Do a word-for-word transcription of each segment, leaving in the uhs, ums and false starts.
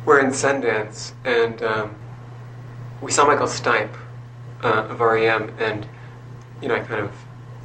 we're in Sundance, and um, we saw Michael Stipe uh, of R E M, and, you know, I kind of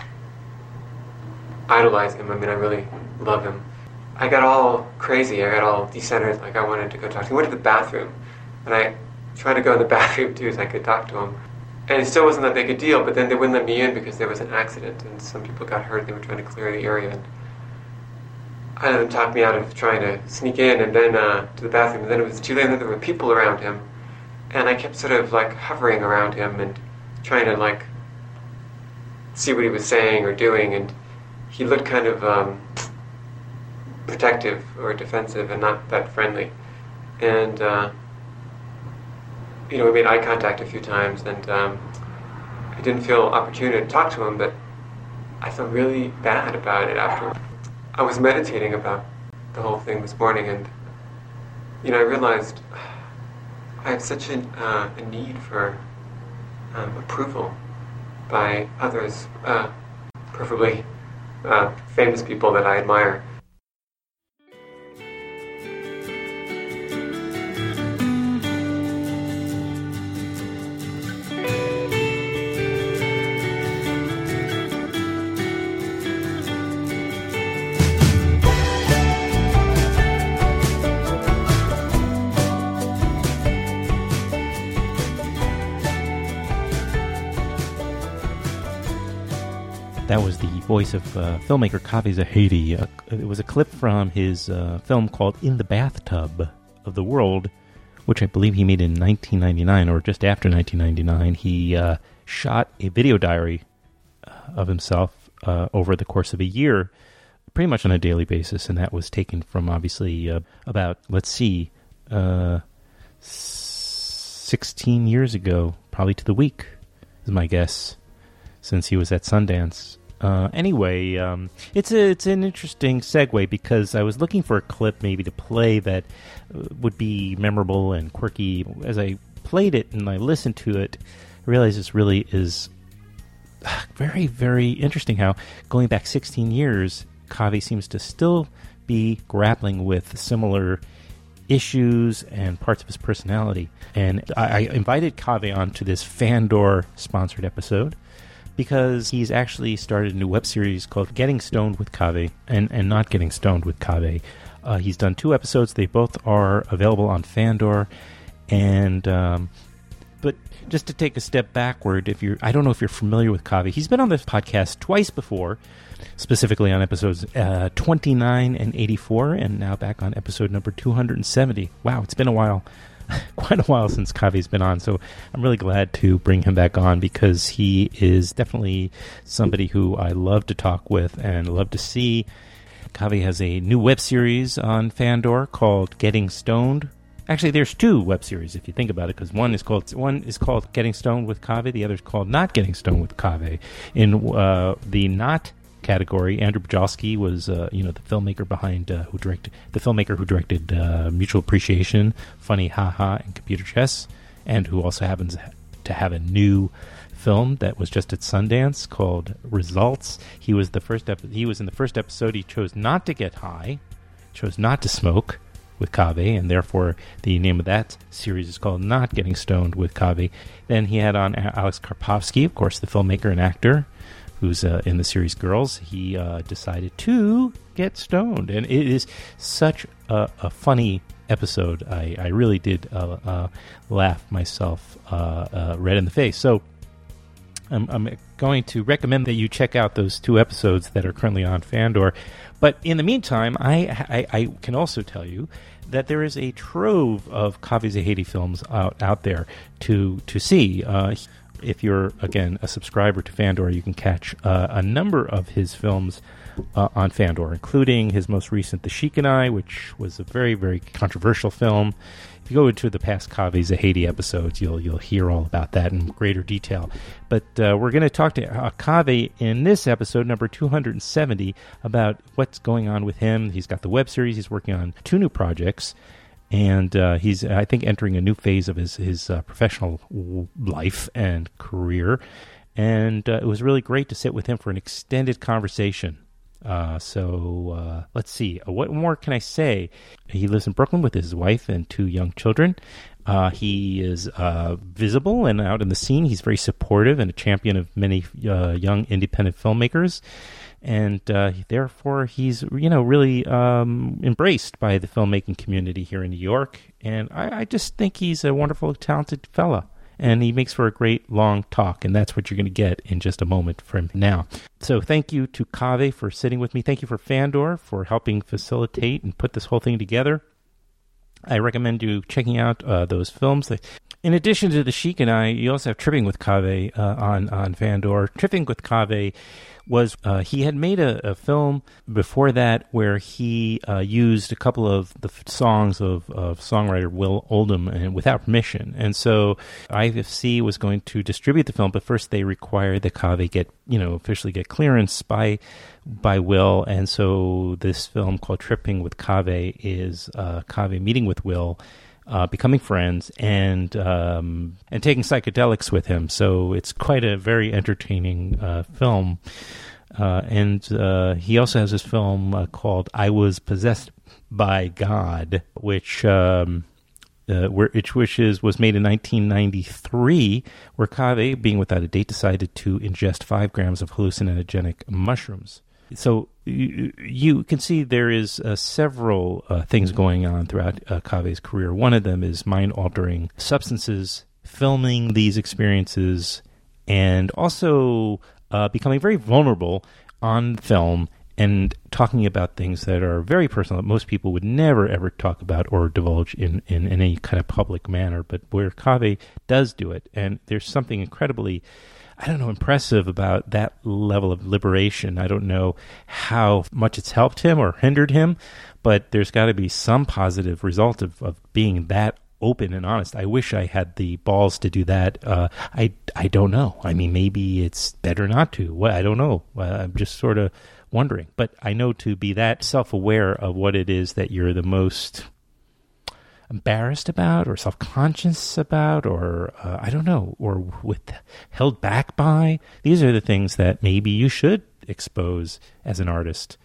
idolize him. I mean, I really love him. I got all crazy. I got all decentered, like I wanted to go talk to him. I went to the bathroom, and I tried to go in the bathroom, too, so I could talk to him. And it still wasn't that big a deal, but then they wouldn't let me in because there was an accident, and some people got hurt. They were trying to clear the area, and I let him talk me out of trying to sneak in, and then uh, to the bathroom, and then it was too late, and then there were people around him, and I kept sort of, like, hovering around him and trying to, like, see what he was saying or doing, and he looked kind of um, protective or defensive and not that friendly. And, uh, you know, we made eye contact a few times, and um, I didn't feel opportunity to talk to him, but I felt really bad about it after. I was meditating about the whole thing this morning, and, you know, I realized I have such a, uh, a need for um, approval by others, uh, preferably uh, famous people that I admire. That was the voice of uh, filmmaker Kaveh Zahedi. Uh, it was a clip from his uh, film called In the Bathtub of the World, which I believe he made in nineteen ninety-nine, or just after nineteen ninety-nine. He uh, shot a video diary uh, of himself uh, over the course of a year, pretty much on a daily basis, and that was taken from, obviously, uh, about, let's see, uh, sixteen years ago, probably to the week, is my guess, since he was at Sundance. Uh, anyway, um, it's a, it's an interesting segue because I was looking for a clip maybe to play that would be memorable and quirky. As I played it and I listened to it, I realized this really is very, very interesting how going back sixteen years, Kaveh seems to still be grappling with similar issues and parts of his personality. And I, I invited Kaveh onto this Fandor-sponsored episode because he's actually started a new web series called Getting Stoned with Kaveh and, and Not Getting Stoned with Kaveh. Uh, he's done two episodes. They both are available on Fandor. And um, but just to take a step backward, if you're, I don't know if you're familiar with Kaveh. He's been on this podcast twice before, specifically on episodes uh, twenty-nine and eighty-four, and now back on episode number two hundred seventy. Wow, it's been a while. Quite a while since Kaveh's been on, so I'm really glad to bring him back on because he is definitely somebody who I love to talk with and love to see. Kaveh has a new web series on Fandor called Getting Stoned. Actually, there's two web series if you think about it, because one is called one is called Getting Stoned with Kaveh, the other is called Not Getting Stoned with Kaveh. In uh, the Not category, Andrew Bujalski was, uh, you know, the filmmaker behind uh, who directed the filmmaker who directed uh, Mutual Appreciation, Funny Ha Ha, and Computer Chess, and who also happens to have a new film that was just at Sundance called Results. He was the first. Ep- he was in the first episode. He chose not to get high, chose not to smoke with Kaveh, and therefore the name of that series is called Not Getting Stoned with Kaveh. Then he had on Alex Karpovsky, of course, the filmmaker and actor, who's uh, in the series Girls. He uh, decided to get stoned, and it is such a, a funny episode. I, I really did uh, uh, laugh myself uh, uh, red in the face. So I'm, I'm going to recommend that you check out those two episodes that are currently on Fandor. But in the meantime, I, I, I can also tell you that there is a trove of Kaveh Zahedi films out, out there to, to see. Uh, If you're, again, a subscriber to Fandor, you can catch uh, a number of his films uh, on Fandor, including his most recent The Sheik and I, which was a very, very controversial film. If you go into the past Kaveh Zahedi episodes, you'll you'll hear all about that in greater detail. But uh, we're going to talk to uh, Kaveh in this episode, number two hundred seventy, about what's going on with him. He's got the web series. He's working on two new projects. And uh, he's, I think, entering a new phase of his, his uh, professional life and career. And uh, it was really great to sit with him for an extended conversation Uh, so uh, let's see. Uh, what more can I say? He lives in Brooklyn with his wife and two young children. Uh, he is uh, visible and out in the scene. He's very supportive and a champion of many uh, young independent filmmakers. And uh, therefore, he's, you know, really um, embraced by the filmmaking community here in New York. And I, I just think he's a wonderful, talented fella. And he makes for a great long talk, and that's what you're going to get in just a moment from now. So thank you to Kaveh for sitting with me. Thank you for Fandor for helping facilitate and put this whole thing together. I recommend you checking out uh, those films. In addition to The Sheik and I, you also have Tripping with Kaveh uh, on, on Fandor. Tripping with Kaveh was, uh, he had made a, a film before that where he uh, used a couple of the f- songs of, of songwriter Will Oldham and without permission. And so I F C was going to distribute the film, but first they required that Kaveh get, you know, officially get clearance by by Will. And so this film called Tripping with Kaveh is uh, Kaveh meeting with Will, Uh, becoming friends, and um, and taking psychedelics with him. So it's quite a very entertaining uh, film. Uh, and uh, he also has this film uh, called I Was Possessed by God, which um, uh, which, which is, was made in nineteen ninety-three, where Kaveh, being without a date, decided to ingest five grams of hallucinogenic mushrooms. So you, you can see there is uh, several uh, things going on throughout uh, Kaveh's career. One of them is mind-altering substances, filming these experiences, and also uh, becoming very vulnerable on film and talking about things that are very personal that most people would never, ever talk about or divulge in, in, in any kind of public manner, but where Kaveh does do it. And there's something incredibly, I don't know, impressive about that level of liberation. I don't know how much it's helped him or hindered him, but there's got to be some positive result of, of being that open and honest. I wish I had the balls to do that. Uh, I, I don't know. I mean, maybe it's better not to. Well, I don't know. I'm just sort of wondering. But I know to be that self-aware of what it is that you're the most embarrassed about or self-conscious about or uh, I don't know, or with held back by, these are the things that maybe you should expose as an artist.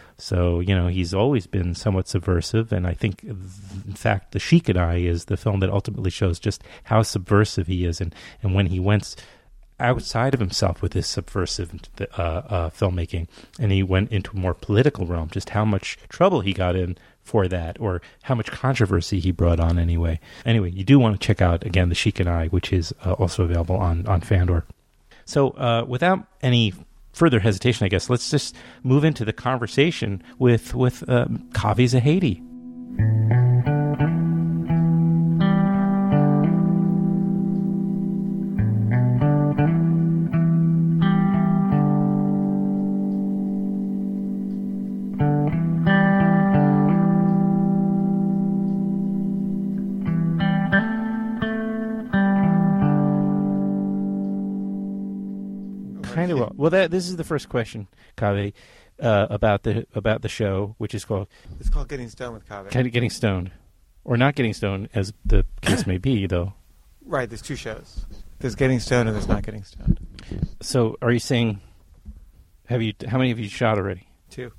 So, you know, he's always been somewhat subversive, and I think, in fact, The Sheik and I is the film that ultimately shows just how subversive he is, and, and when he went outside of himself with his subversive uh, uh, filmmaking, and he went into a more political realm, just how much trouble he got in for that, or how much controversy he brought on anyway. Anyway, you do want to check out, again, The Sheik and I, which is uh, also available on, on Fandor. So uh, without any further hesitation, I guess, let's just move into the conversation with, with um, Kaveh Zahedi. Kind of well. Well, that this is the first question, Kaveh, uh, about the about the show, which is called It's called Getting Stoned with Kaveh. Kind of Getting Stoned, or Not Getting Stoned, as the case may be, though. Right. There's two shows. There's Getting Stoned and there's Not Getting Stoned. So, are you saying? Have you? How many have you shot already? Two.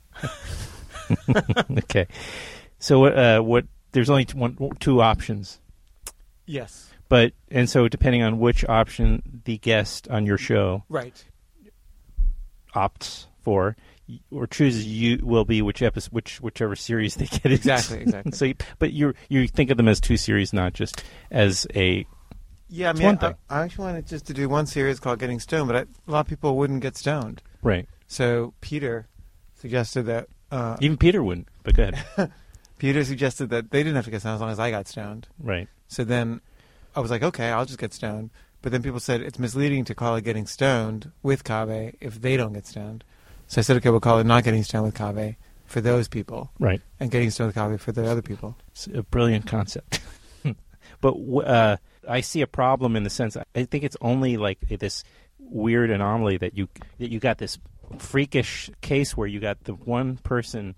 Okay. So, uh, what? There's only one, two options. Yes. But and so depending on which option the guest on your show right opts for or chooses, you will be which episode, which whichever series they get. Exactly, exactly. So, you, but you you think of them as two series, not just as a. Yeah, I mean, I, I actually wanted just to do one series called Getting Stoned, but I, a lot of people wouldn't get stoned. Right. So Peter suggested that. Uh, Even Peter wouldn't. But go ahead. Peter suggested that they didn't have to get stoned as long as I got stoned. Right. So then I was like, okay, I'll just get stoned. But then people said it's misleading to call it Getting Stoned with Kaveh if they don't get stoned. So I said, okay, we'll call it Not Getting Stoned with Kaveh for those people. Right. And Getting Stoned with Kaveh for the other people. It's a brilliant concept. But uh, I see a problem in the sense, I think it's only like this weird anomaly that you that you got this freakish case where you got the one person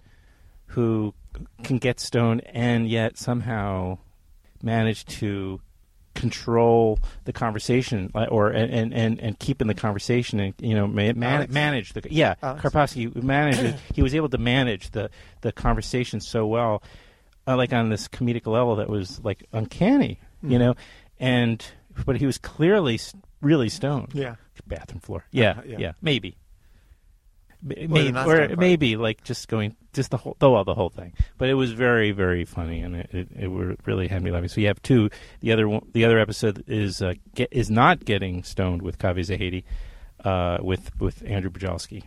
who can get stoned and yet somehow manage to control the conversation, or and, and, and keep in the conversation, and you know man, man, manage the yeah Alex. Karpovsky managed he was able to manage the the conversation so well, uh, like on this comedic level that was like uncanny, mm-hmm. you know, and but he was clearly really stoned. Yeah, bathroom floor. Yeah, uh, yeah. yeah, maybe. Maybe, well, or maybe like just going, just the whole, though, the whole thing. But it was very, very funny, and it, it, it really had me laughing. So you have two. The other one, the other episode is uh, get, is not getting stoned with Kaveh Zahedi, uh, with with Andrew Bujalski.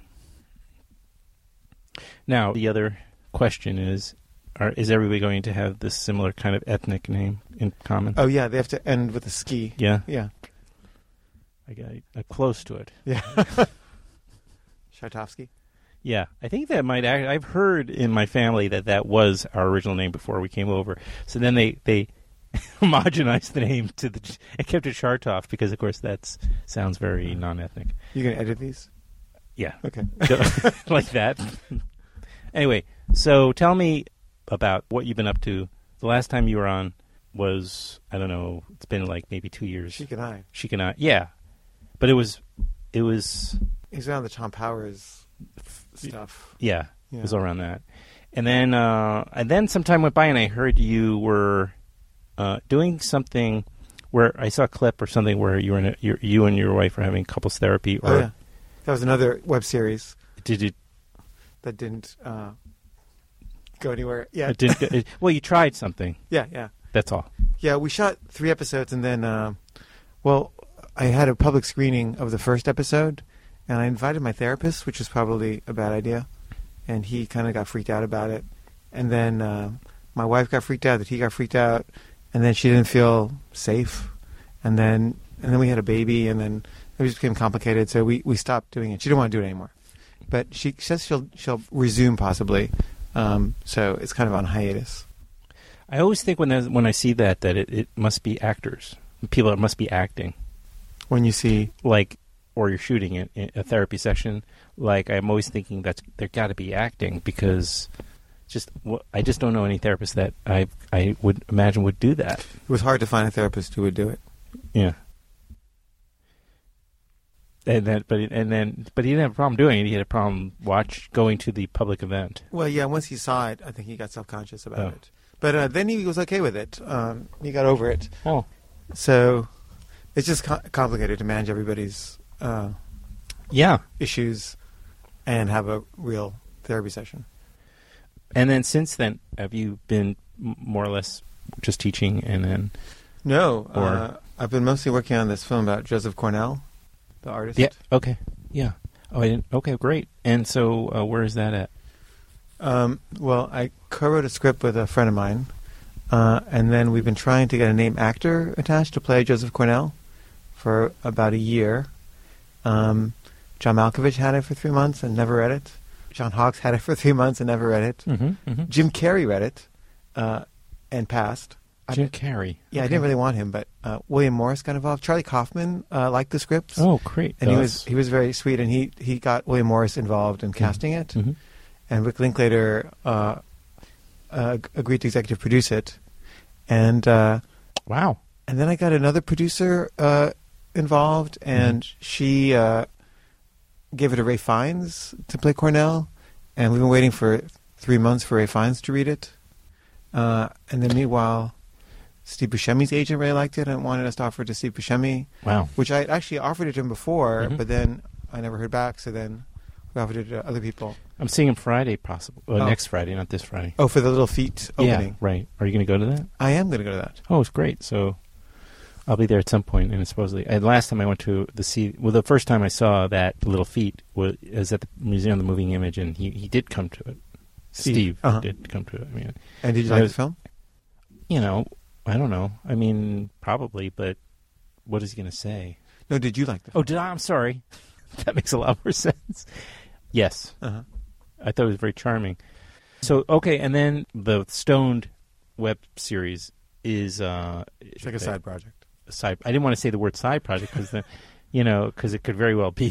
Now the other question is: are, is everybody going to have this similar kind of ethnic name in common? Oh yeah, they have to end with a ski. Yeah, yeah. I got uh, close to it. Yeah. Shartovsky? Yeah, I think that might act, I've heard in my family that that was our original name before we came over. So then they, they homogenized the name to the and kept it Shartov because, of course, that sounds very non-ethnic. You going to edit these? Yeah. Okay. Like that. Anyway, so tell me about what you've been up to. The last time you were on was, I don't know, it's been like maybe two years. Sheik and I. Sheik and I, yeah. But it was, it was... He's on the Tom Powers stuff. Yeah, yeah, it was all around that. And then uh, and then some time went by, and I heard you were uh, doing something where I saw a clip or something where you were in a, you, you and your wife were having couples therapy. Or oh, yeah. That was another web series. Did you? That didn't uh, go anywhere. Yeah. It didn't. It, well, you tried something. Yeah, yeah. That's all. Yeah, we shot three episodes, and then, uh, well, I had a public screening of the first episode. And I invited my therapist, which was probably a bad idea. And he kind of got freaked out about it. And then uh, my wife got freaked out that he got freaked out. And then she didn't feel safe. And then and then we had a baby. And then it just became complicated. So we, we stopped doing it. She didn't want to do it anymore. But she says she'll she'll resume possibly. Um, so it's kind of on hiatus. I always think when there's, when I see that, that it, it must be actors. People that must be acting. When you see... Like... or you're shooting it in a therapy session, like I'm always thinking that there got to be acting because just I just don't know any therapist that I I would imagine would do that. It was hard to find a therapist who would do it. Yeah. And then, but and then, but he didn't have a problem doing it. He had a problem watch going to the public event. Well, yeah. Once he saw it, I think he got self-conscious about oh. it. But uh, then he was okay with it. Um, he got over it. Oh, so it's just co- complicated to manage everybody's. Uh, yeah, issues, and have a real therapy session. And then since then, have you been m- more or less just teaching, and then? No, or uh, I've been mostly working on this film about Joseph Cornell, the artist. Yeah. Okay. Yeah. Oh, I didn't. Okay, great. And so, uh, where is that at? Um, well, I co-wrote a script with a friend of mine, uh, and then we've been trying to get a name actor attached to play Joseph Cornell for about a year. Um, John Malkovich had it for three months and never read it. John Hawkes had it for three months and never read it. Mm-hmm, mm-hmm. Jim Carrey read it uh, and passed. Jim Carrey. Yeah, okay. I didn't really want him, but uh, William Morris got involved. Charlie Kaufman uh, liked the scripts. Oh, great! And That's... he was he was very sweet, and he, he got William Morris involved in casting mm-hmm. it. Mm-hmm. And Rick Linklater uh, uh, agreed to executive produce it. And uh, wow! And then I got another producer uh, involved, and mm-hmm. she uh, gave it to Ray Fiennes to play Cornell. And we've been waiting for three months for Ray Fiennes to read it. Uh, and then meanwhile, Steve Buscemi's agent really liked it and wanted us to offer it to Steve Buscemi. Wow. Which I actually offered it to him before, mm-hmm. but then I never heard back, so then we offered it to other people. I'm seeing him Friday, possible. Uh, oh. Next Friday, not this Friday. Oh, for the Little Feet opening. Yeah, right. Are you going to go to that? I am going to go to that. Oh, it's great. So I'll be there at some point, and supposedly... And last time I went to the see... Well, the first time I saw that Little Feet was, was at the Museum of the Moving Image, and he, he did come to it. Steve, Steve uh-huh. did come to it. I mean, and did you like was, the film? You know, I don't know. I mean, probably, but what is he going to say? No, did you like the film? Oh, did I? I'm sorry. That makes a lot more sense. Yes. Uh-huh. I thought it was very charming. So, okay, and then the Stoned web series is... Uh, it's like a side project. A side. I didn't want to say the word side project because, you know, because it could very well be.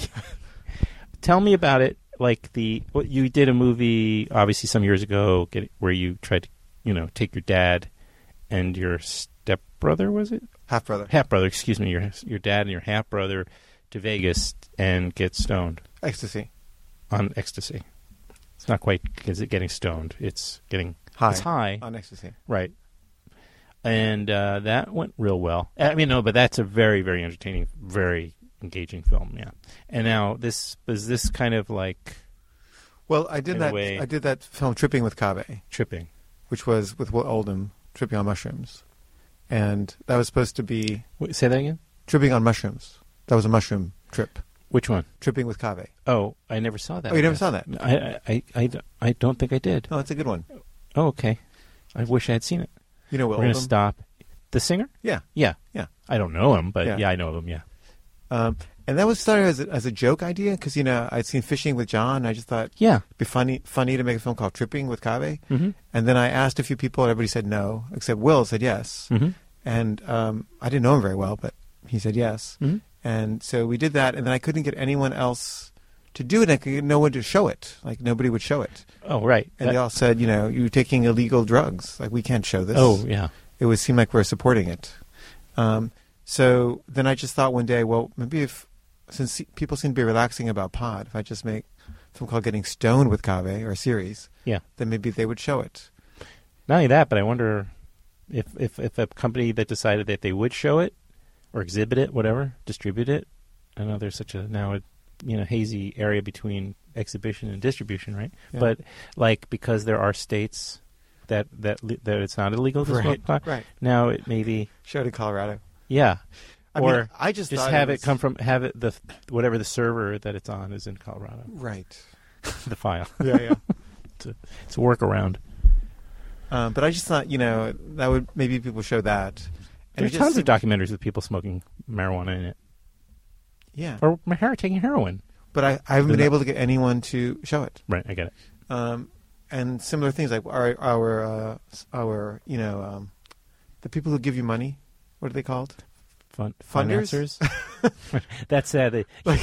Tell me about it. Like the, well, you did a movie obviously some years ago get, where you tried to, you know, take your dad and your stepbrother, was it? Half brother. Half brother, excuse me. Your your dad and your half brother to Vegas and get stoned Ecstasy. on ecstasy. It's not quite is it getting stoned. It's getting High. It's high, On ecstasy. right? And uh, that went real well. I mean, no, but that's a very, very entertaining, very engaging film. Yeah. And now this was this kind of like Well, I did In a that. way- I did that film Tripping with Kaveh, tripping. which was with Will Oldham tripping on mushrooms, and that was supposed to be Wait, say that again. tripping on mushrooms. That was a mushroom trip. Which one? Tripping with Kaveh. Oh, I never saw that. Oh, you I never guess. saw that? I, I, I, I, I don't think I did. Oh, it's a good one. Oh, okay. I wish I had seen it. You know Will We're going Oldham? to stop. The singer? Yeah. Yeah. Yeah. I don't know him, but Yeah. yeah, I know of him, yeah. Um, and that was started as a, as a joke idea because, you know, I'd seen Fishing with John. I just thought Yeah. it'd be funny funny to make a film called Tripping with Kaveh. Mm-hmm. And then I asked a few people, and everybody said no, except Will said yes. Mm-hmm. And um, I didn't know him very well, but he said yes. Mm-hmm. And so we did that, and then I couldn't get anyone else to do it. I could get no one to show it. Like, nobody would show it. Oh, right. And That- they all said, you know, you're taking illegal drugs. Like, we can't show this. oh, yeah. It would seem like we're supporting it. Um, so then I just thought one day, well, maybe if, since people seem to be relaxing about pot, if I just make a film called Getting Stoned with Kaveh, or a series, Yeah. then maybe they would show it. Not only that, but I wonder if, if, if a company that decided that they would show it or exhibit it, whatever, distribute it. I know there's such a now a you know hazy area between exhibition and distribution, right? Yeah. But like because there are states that that li- that it's not illegal to Right, smoke pot. right. Now it may be Showed in Colorado. yeah. I or mean, I just just thought have it, was- come from have it the whatever the server that it's on is in Colorado. Right. The file. Yeah, yeah. it's, a, it's a workaround. Um, but I just thought, you know, that would maybe people show that. And There's it just tons seemed- of documentaries with people smoking marijuana in it, Yeah. or her- taking heroin. But I, I haven't been They're not- able to get anyone to show it. Right, I get it. Um, and similar things like our our uh, our you know um, the people who give you money. What are they called? Fun, Funders? financiers. That's uh, the, Like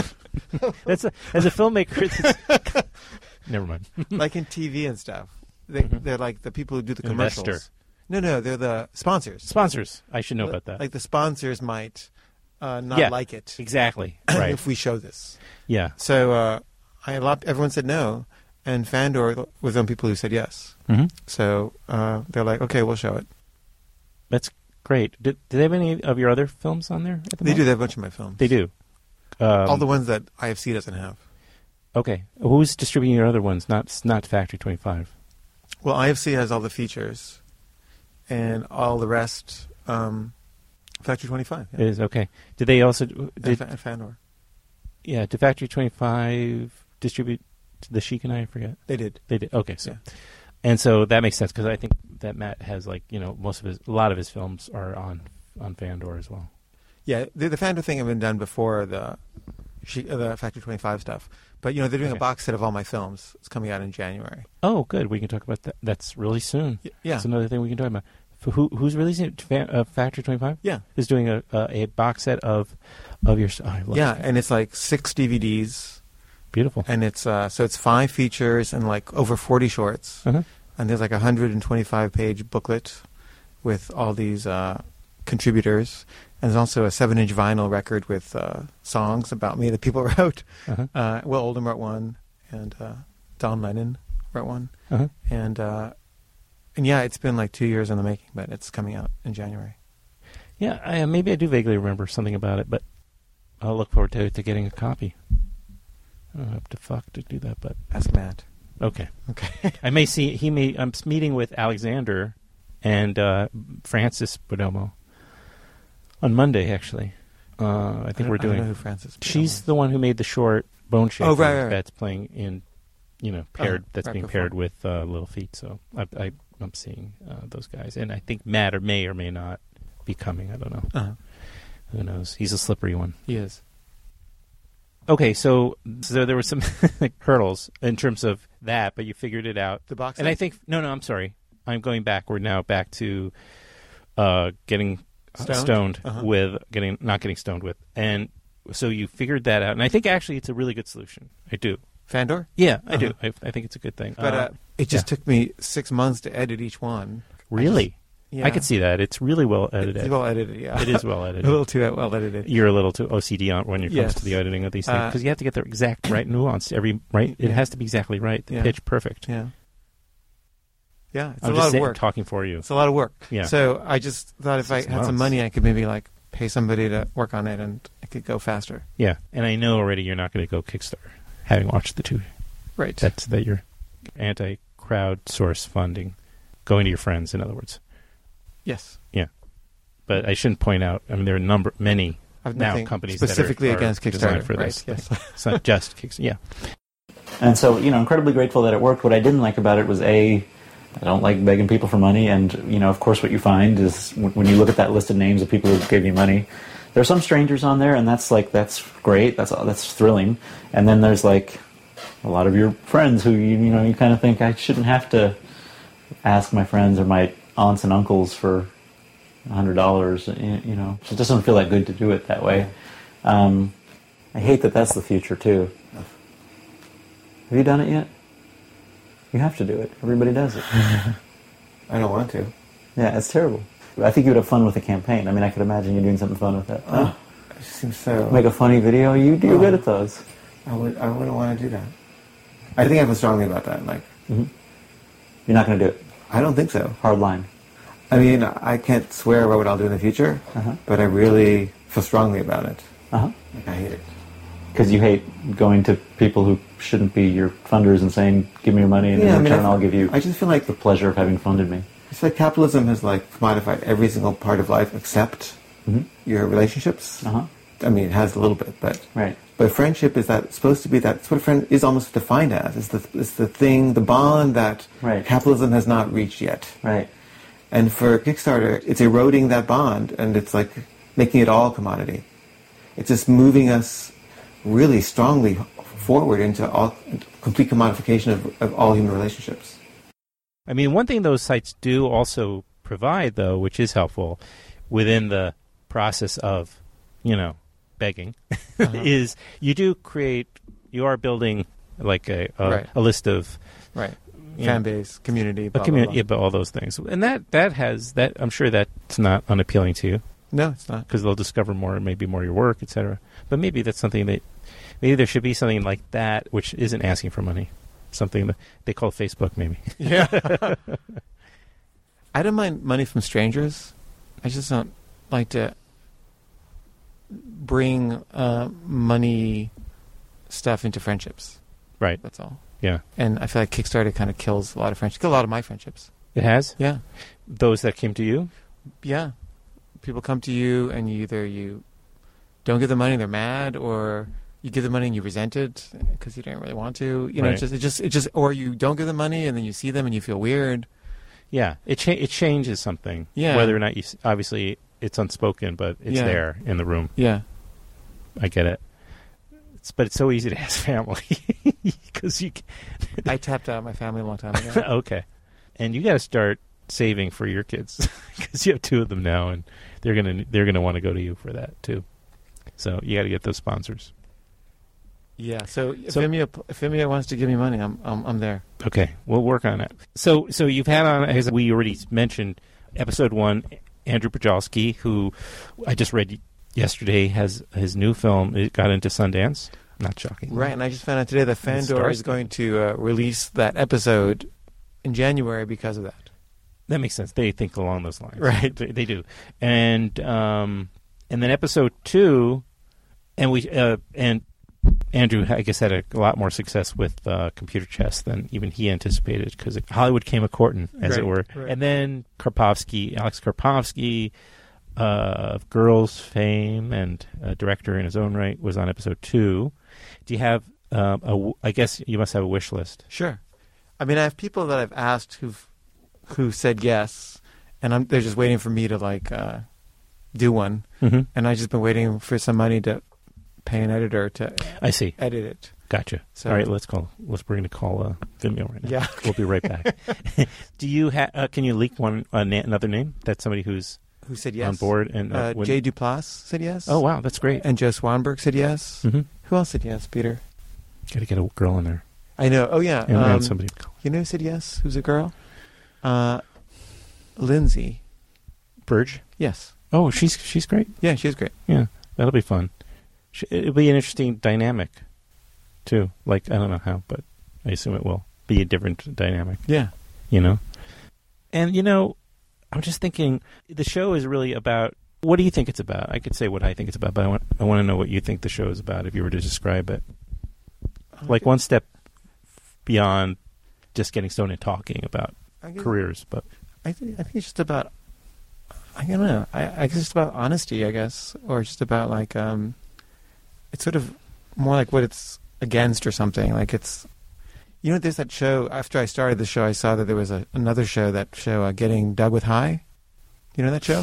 that's a, as a filmmaker. It's, never mind. like in T V and stuff. They Mhm. they're like the people who do the commercials. Investor. No, no, they're the sponsors. Sponsors. I should know about that. Like the sponsors might uh, not Yeah. like it Exactly. Right. if we show this. Yeah. So uh, I a lot. Everyone said no, and Fandor was on people who said yes. Mm-hmm. So uh, they're like, okay, we'll show it. That's great. Did, do they have any of your other films on there? At the They do. moment? They have a bunch of my films. They do. Um, All the ones that I F C doesn't have. Okay. Who's distributing your other ones? Not not Factory twenty-five. Well, I F C has all the features, and all the rest, um, Factory twenty-five. It is okay. Did they also And, did Fa- and Fandor. yeah? Did Factory twenty-five distribute the Sheik and I? I forget. They did. They did. Okay, so Yeah. and so that makes sense because I think that Matt has like you know most of his a lot of his films are on on Fandor as well. Yeah, the, the Fandor thing had been done before the she, uh, the Factory twenty-five stuff. But, you know, they're doing Okay. a box set of all my films. It's coming out in January. Oh, good. We can talk about that. That's really soon. Y- yeah. That's another thing we can talk about. For who who's releasing it? Fa- uh, Factory twenty-five Yeah. is doing a a, a box set of of your. Oh, I love Yeah, it. and it's like six D V Ds. Beautiful. And it's uh, so it's five features and like over forty shorts. Uh-huh. And there's like a one hundred twenty-five page booklet with all these uh, contributors. And there's also a seven inch vinyl record with uh, songs about me that people wrote. Uh-huh. Uh, Will Oldham wrote one, and uh, Don Lennon wrote one. Uh-huh. And uh, and yeah, it's been like two years in the making, but it's coming out in January. Yeah, I, maybe I do vaguely remember something about it, but I'll look forward to to getting a copy. I don't have to fuck to do that, but Ask Matt. okay. Okay. I may see he may. I'm meeting with Alexander and uh, Francis Perdomo on Monday. Actually, uh, I think I we're don't- I don't doing. know who Francis. She's the one who made the short Bone Shaker Oh, right, right, right. that's playing in, you know, paired. Uh-huh, that's right being before. paired with uh, Little Feat. So I, I, I'm seeing uh, those guys, and I think Matt or may or may not be coming. I don't know. Uh-huh. Who knows? He's a slippery one. He is. Okay, so so there were some hurdles in terms of that, but you figured it out. The box And I set? think no, no, I'm sorry. I'm going backward now, back to uh, getting uh, Stoned? stoned, Uh-huh. with getting not getting stoned with, and so you figured that out. And I think actually it's a really good solution. I do. Fandor? Yeah, I Uh-huh. do. I, I think it's a good thing. But uh, it just took me six months to edit each one. really, Yeah. I could see that. It's really well edited. It's well edited, yeah. It is well edited. A little too well edited. You're a little too O C D on when it comes Yes. to the editing of these things because Uh, you have to get the exact right nuance. Every right, it Yeah. has to be exactly right. The Yeah. pitch perfect. Yeah. Yeah, it's I'm a just lot of saying- work. talking for you. It's a lot of work. Yeah. So I just thought if I Six had some months. money, I could maybe like pay somebody to work on it, and I could go faster. Yeah, and I know already you're not going to go Kickstarter, having watched the two. Right. That's that you're anti-crowdsource funding, going to your friends. In other words, yes. but I shouldn't point out. I mean, there are a number, many I've now nothing companies specifically that are, are against designed Kickstarter for right, this. Yes. It's not just Kickstarter. Yeah. And so, you know, incredibly grateful that it worked. What I didn't like about it was, A, I don't like begging people for money. And, you know, of course, what you find is when when you look at that list of names of people who gave you money, there are some strangers on there, and that's like, that's great. That's that's thrilling. And then there's like a lot of your friends who, you, you know, you kind of think, I shouldn't have to ask my friends or my aunts and uncles for one hundred dollars. You know, it doesn't feel that good to do it that way. Um, I hate that that's the future, too. Have you done it yet? You have to do it. Everybody does it. I don't want to. Yeah, it's terrible. I think you would have fun with the campaign. I mean, I could imagine you doing something fun with it. Oh, it just seems so. Make a funny video. You do Oh. good at those. I would. I wouldn't want to do that. I think I feel strongly about that. Like, hmm You're not going to do it. I don't think so. Hard line. I mean, I can't swear about what I'll do in the future, Uh-huh. but I really feel strongly about it. Uh-huh. Like, I hate it. Because you hate going to people who shouldn't be your funders and saying, give me your money, and Yeah, I in mean, return I- I'll give you I just feel like the pleasure of having funded me. it's like capitalism has like commodified every single part of life except Mhm. your relationships. Uh-huh. I mean, it has a little bit, but Right. but friendship is that supposed to be that. It's what a friend is almost defined as. It's the it's the thing, the bond that Right. capitalism has not reached yet. Right. And for Kickstarter, it's eroding that bond, and it's like making it all commodity. It's just moving us really strongly forward into all complete commodification of, of all human relationships. I mean, one thing those sites do also provide, though, which is helpful within the process of, you know, begging, Uh-huh. is you do create, you are building like a a, Right. a list of Right. you Fan know, base, community, a blah, community, blah, yeah, blah. but all those things, and that that has that. I'm sure that's not unappealing to you No, it's not. because they'll discover more, maybe more of your work, et cetera. But maybe that's something that maybe there should be something like that, which isn't asking for money. Something that they call Facebook, maybe. Yeah. I don't mind money from strangers. I just don't like to bring uh, money stuff into friendships. Right. That's all. Yeah. And I feel like Kickstarter kind of kills a lot of friendships. Kill a lot of my friendships. It has Yeah. those that came to you. Yeah. People come to you and you either you don't give them money, they're mad, or you give them money and you resent it because you didn't really want to. You know, Right. it's just, it just, it just, or you don't give them money and then you see them and you feel weird. Yeah, it cha- it changes something. Yeah. Whether or not you s- obviously it's unspoken, but it's Yeah. there in the room. Yeah. I get it. It's, but it's so easy to ask family because you. c- I tapped out my family a long time ago. Okay, and you got to start saving for your kids because you have two of them now, and they're gonna they're gonna want to go to you for that too. So you got to get those sponsors. Yeah. So if So- Vimeo, if Vimeo wants to give me money, I'm, I'm, I'm there. Okay, we'll work on it. So, so you've had on, as we already mentioned, episode one, Andrew Pajolsky, who I just read yesterday has his new film. It got into Sundance. Not shocking, Right. And I just found out today that Fandor stars is going to uh, release that episode in January because of that. That makes sense. They think along those lines, Right. They, they do. And um, and then episode two, and we uh, and Andrew, I guess, had a, a lot more success with uh, computer chess than even he anticipated because Hollywood came a courting, as it Right, were. right. And then Karpovsky, Alex Karpovsky, uh, of Girls fame and a director in his own right, was on episode two. Do you have um, a? w- I guess you must have a wish list. Sure. I mean, I have people that I've asked who've who said yes, and I'm, they're just waiting for me to like uh, do one. Mm-hmm. And I've just been waiting for some money to pay an editor to I see. edit it. Gotcha. So- All right, let's call. Let's. We're going to call uh, Vimeo right now. Yeah. We'll be right back. Do you have? Uh, can you leak one uh, na- another name? That's somebody who's Who said yes? on board and uh, Uh, when- Jay Duplass said yes. Oh wow, that's great. And Joe Swanberg said yes. Mm-hmm. Who else said yes, Peter? Got to get a girl in there. I know. Oh, yeah. And, and um, somebody. to call. You know who said yes? Who's a girl? Uh, Lindsay. Burge? Yes. Oh, she's she's great. Yeah, she is great. Yeah, that'll be fun. Sh- It'll be an interesting dynamic, too. Like, I don't know how, but I assume it will be a different dynamic, Yeah. you know? And, you know, I'm just thinking, the show is really about, what do you think it's about? I could say what I think it's about, but I want, I want to know what you think the show is about if you were to describe it. Like one step beyond just getting stoned and talking about I guess, careers, but I think I think it's just about. I don't know. I, I guess it's about honesty, I guess, or just about like um, it's sort of more like what it's against or something. Like it's, you know, there's that show. After I started the show, I saw that there was a, another show. That show, uh, Getting Doug with High. You know that show?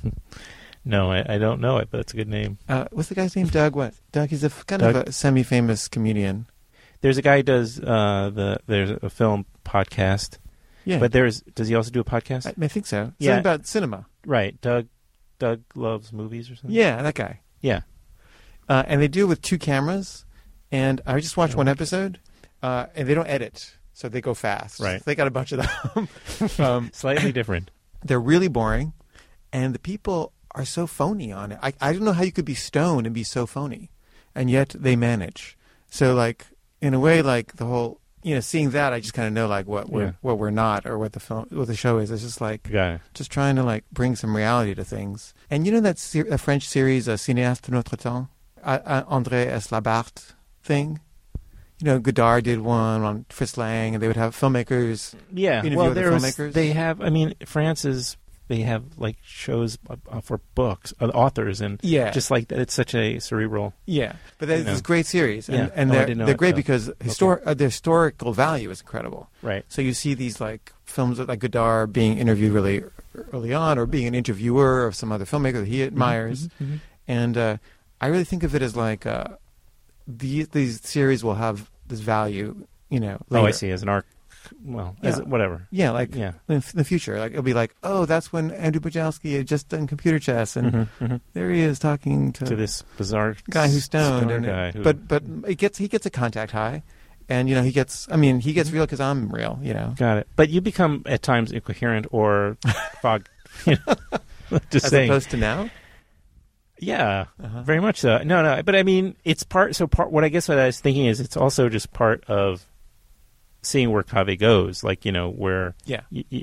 no, I, I don't know it, but it's a good name. Uh, what's the guy's name? Doug what? Doug. He's a f- kind Doug? of a semi-famous comedian. There's a guy who does uh, the there's a film podcast. Yeah, But there's does he also do a podcast? I, I think so. Something Yeah. about cinema. Right, Doug. Doug loves movies or something. Yeah, that guy. Yeah. Uh, and they do it with two cameras. And I just watched one episode, uh, and they don't edit, so they go fast. Right. They got a bunch of them. um, Slightly different. they're really boring, and the people are so phony on it. I I don't know how you could be stoned and be so phony, and yet they manage. So like in a way, like the whole. You know, seeing that, I just kind of know like what we're Yeah. what we're not, or what the film, what the show is. It's just like Got it. just trying to like bring some reality to things. And you know that ser- a French series, uh, Cinéaste de notre temps, uh, uh, André S. Labarthe thing. You know, Godard did one on Fritz Lang, and they would have filmmakers. Yeah. Interview well, with the there's filmmakers? they have. I mean, France is. They have like shows uh, for books, uh, authors, and Yeah. just like that. It's such a cerebral. Yeah, but there's You know. this great series, and, Yeah. and Oh, I they're didn't know they're it, great though. because histor- uh, the historical value is incredible. Right. So you see these like films like Godard being interviewed really early on, or being an interviewer of some other filmmaker that he admires, Mhm. and uh, I really think of it as like uh, these these series will have this value, you know. Oh, I later. see. As an arc. Well, as Yeah. whatever. Yeah, like Yeah. in f- the future, like it'll be like, oh, that's when Andrew Bujalski had just done computer chess, and Mhm, mhm. there he is talking to, To this bizarre guy who's stoned, stoner and guy it, who- but but it gets he gets a contact high, and you know he gets. I mean, he gets real because I'm real, you know. Got it. But you become at times incoherent or fog. You know, just As saying. opposed to now. Yeah, Uh-huh. very much so. No, no, but I mean, it's part. So part. What I guess what I was thinking is, it's also just part of seeing where Cave goes. Like, you know, where Yeah.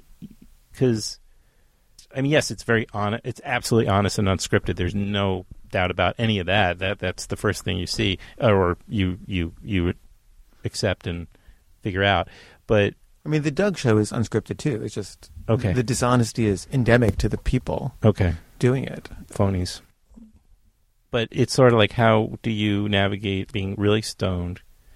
because I mean, yes, it's very honest. It's absolutely honest and unscripted. There's no doubt about any of that. That that's the first thing you see, or you you you accept and figure out. But I mean, the Doug Show is unscripted too. It's just Okay. The dishonesty is endemic to the people okay, doing it. phonies. But it's sort of like, how do you navigate being really stoned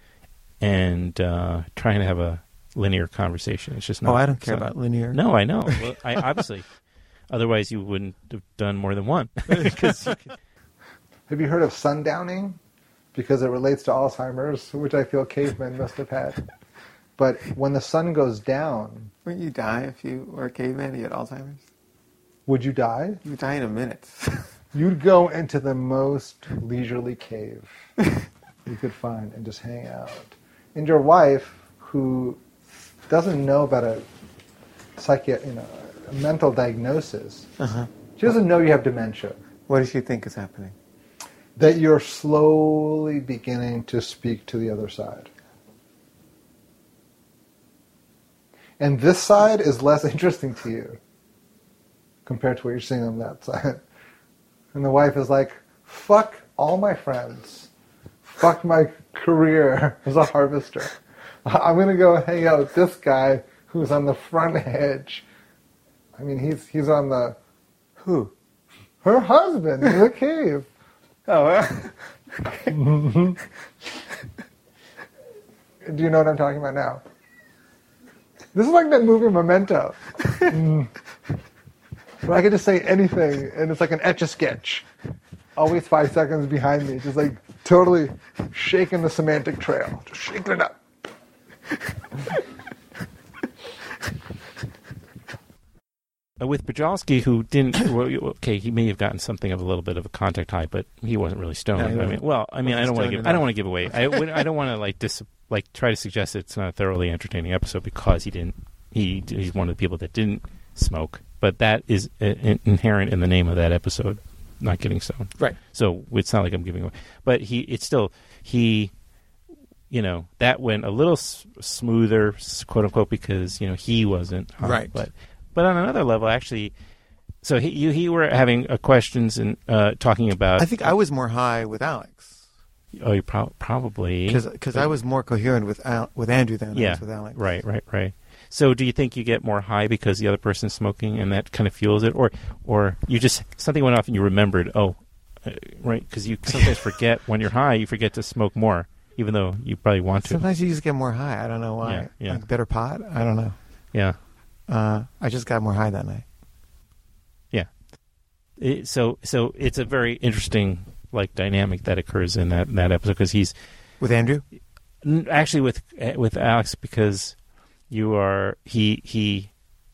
and uh, trying to have a linear conversation? It's just not. oh, I don't care so- about linear. No, I know. Well, I obviously. Otherwise, you wouldn't have done more than one. 'Cause you could- Have you heard of sundowning? Because it relates to Alzheimer's, which I feel cavemen must have had. But when the sun goes down, Wouldn't you die if you were a caveman and you had Alzheimer's? would you die? You would die in a minute. You'd go into the most leisurely cave you could find and just hang out. And your wife, who doesn't know about a psychi- you know, a mental diagnosis, uh-huh. she doesn't know you have dementia, What does she think is happening? that you're slowly beginning to speak to the other side. And this side is less interesting to you compared to what you're seeing on that side. And the wife is like, fuck all my friends. Fuck my career as a harvester. I'm going to go hang out with this guy who's on the front edge. I mean, he's he's on the... Who? Her husband in the cave. Oh, uh, Do you know what I'm talking about now? This is like that movie Memento. Mm. Where I can just say anything, and it's like an Etch-a-Sketch. Always five seconds behind me, just like totally shaking the semantic trail. Just shaking it up. Uh, with Bujalski, who didn't, well, you- okay, he may have gotten something of a little bit of a contact high, but he wasn't really stoned. No, he I mean, wasn't. well, I mean, I Wasn't don't want to stoned give, I don't enough. want to give away. I, would- I don't want to like dis, like try to suggest it's not a thoroughly entertaining episode because he didn't. He he's one of the people that didn't smoke but that is uh, in- inherent in the name of that episode, Not Getting Stoned. Right. So it's not like I'm giving away. But he, it's still, he, you know, that went a little s- smoother, quote unquote, because, you know, he wasn't high. Right. But, but on another level, actually, so he, you, he were having uh, questions and uh, talking about. I think I was more high with Alex. Oh, you pro- probably. Because I was more coherent with Al- with Andrew than yeah, I was with Alex. Right, right, right. So do you think you get more high because the other person's smoking and that kind of fuels it? Or or you just, something went off and you remembered, oh, uh, right, because you sometimes forget when you're high, you forget to smoke more, even though you probably want to. Sometimes you just get more high. I don't know why. Yeah, yeah. Like better pot? I don't know. Yeah. Uh, I just got more high that night. Yeah. It, so so it's a very interesting like dynamic that occurs in that, that episode because he's With Andrew? n- actually with with Alex because you are he he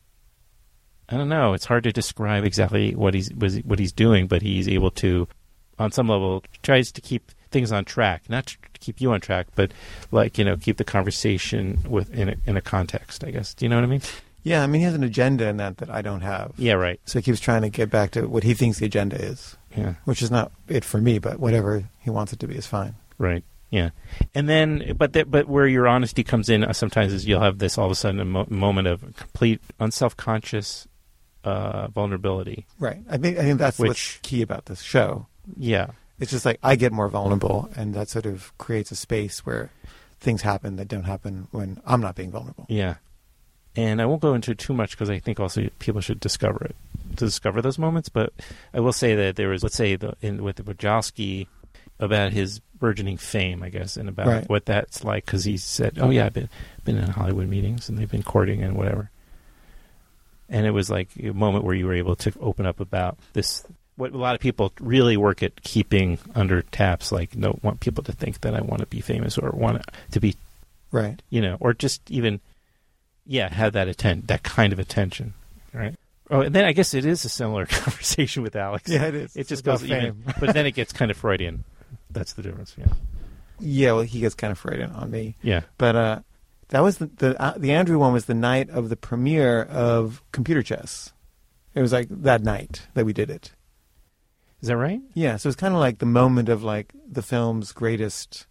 I don't know, it's hard to describe exactly what he's was what he's doing, but he's able to on some level tries to keep things on track, not to keep you on track, but like, you know, keep the conversation with in a, in a context, I guess. Do you know what I mean? Yeah, I mean, he has an agenda in that that I don't have. Yeah, right. So he keeps trying to get back to what he thinks the agenda is, Yeah. which is not it for me, but whatever he wants it to be is fine. Right. Yeah. And then, but that, but where your honesty comes in uh, sometimes is you'll have this all of a sudden a mo- moment of complete unself-conscious uh, vulnerability. Right. I think I think that's Which- what's key about this show. Yeah. It's just like I get more vulnerable, and that sort of creates a space where things happen that don't happen when I'm not being vulnerable. Yeah. And I won't go into too much because I think also people should discover it, to discover those moments. But I will say that there was, let's say, the, in with the Wojcicki about his burgeoning fame, I guess, and about Right. what that's like. Because he said, "Oh yeah, I've been been in Hollywood meetings, and they've been courting and whatever." And it was like a moment where you were able to open up about this. What a lot of people really work at keeping under taps, like don't want people to think that I want to be famous or want to be, Right. you know, or just even. Yeah, have that atten- that kind of attention, right? Oh, and then I guess it is a similar conversation with Alex. Yeah, it is. It just It's about goes even, fame. but then it gets kind of Freudian. That's the difference. Yeah, Yeah, well, he gets kind of Freudian on me. yeah. But uh, that was the the, uh, the Andrew one was the night of the premiere of Computer Chess. It was like that night that we did it. Is that right? Yeah, so it's kind of like the moment of like the film's greatest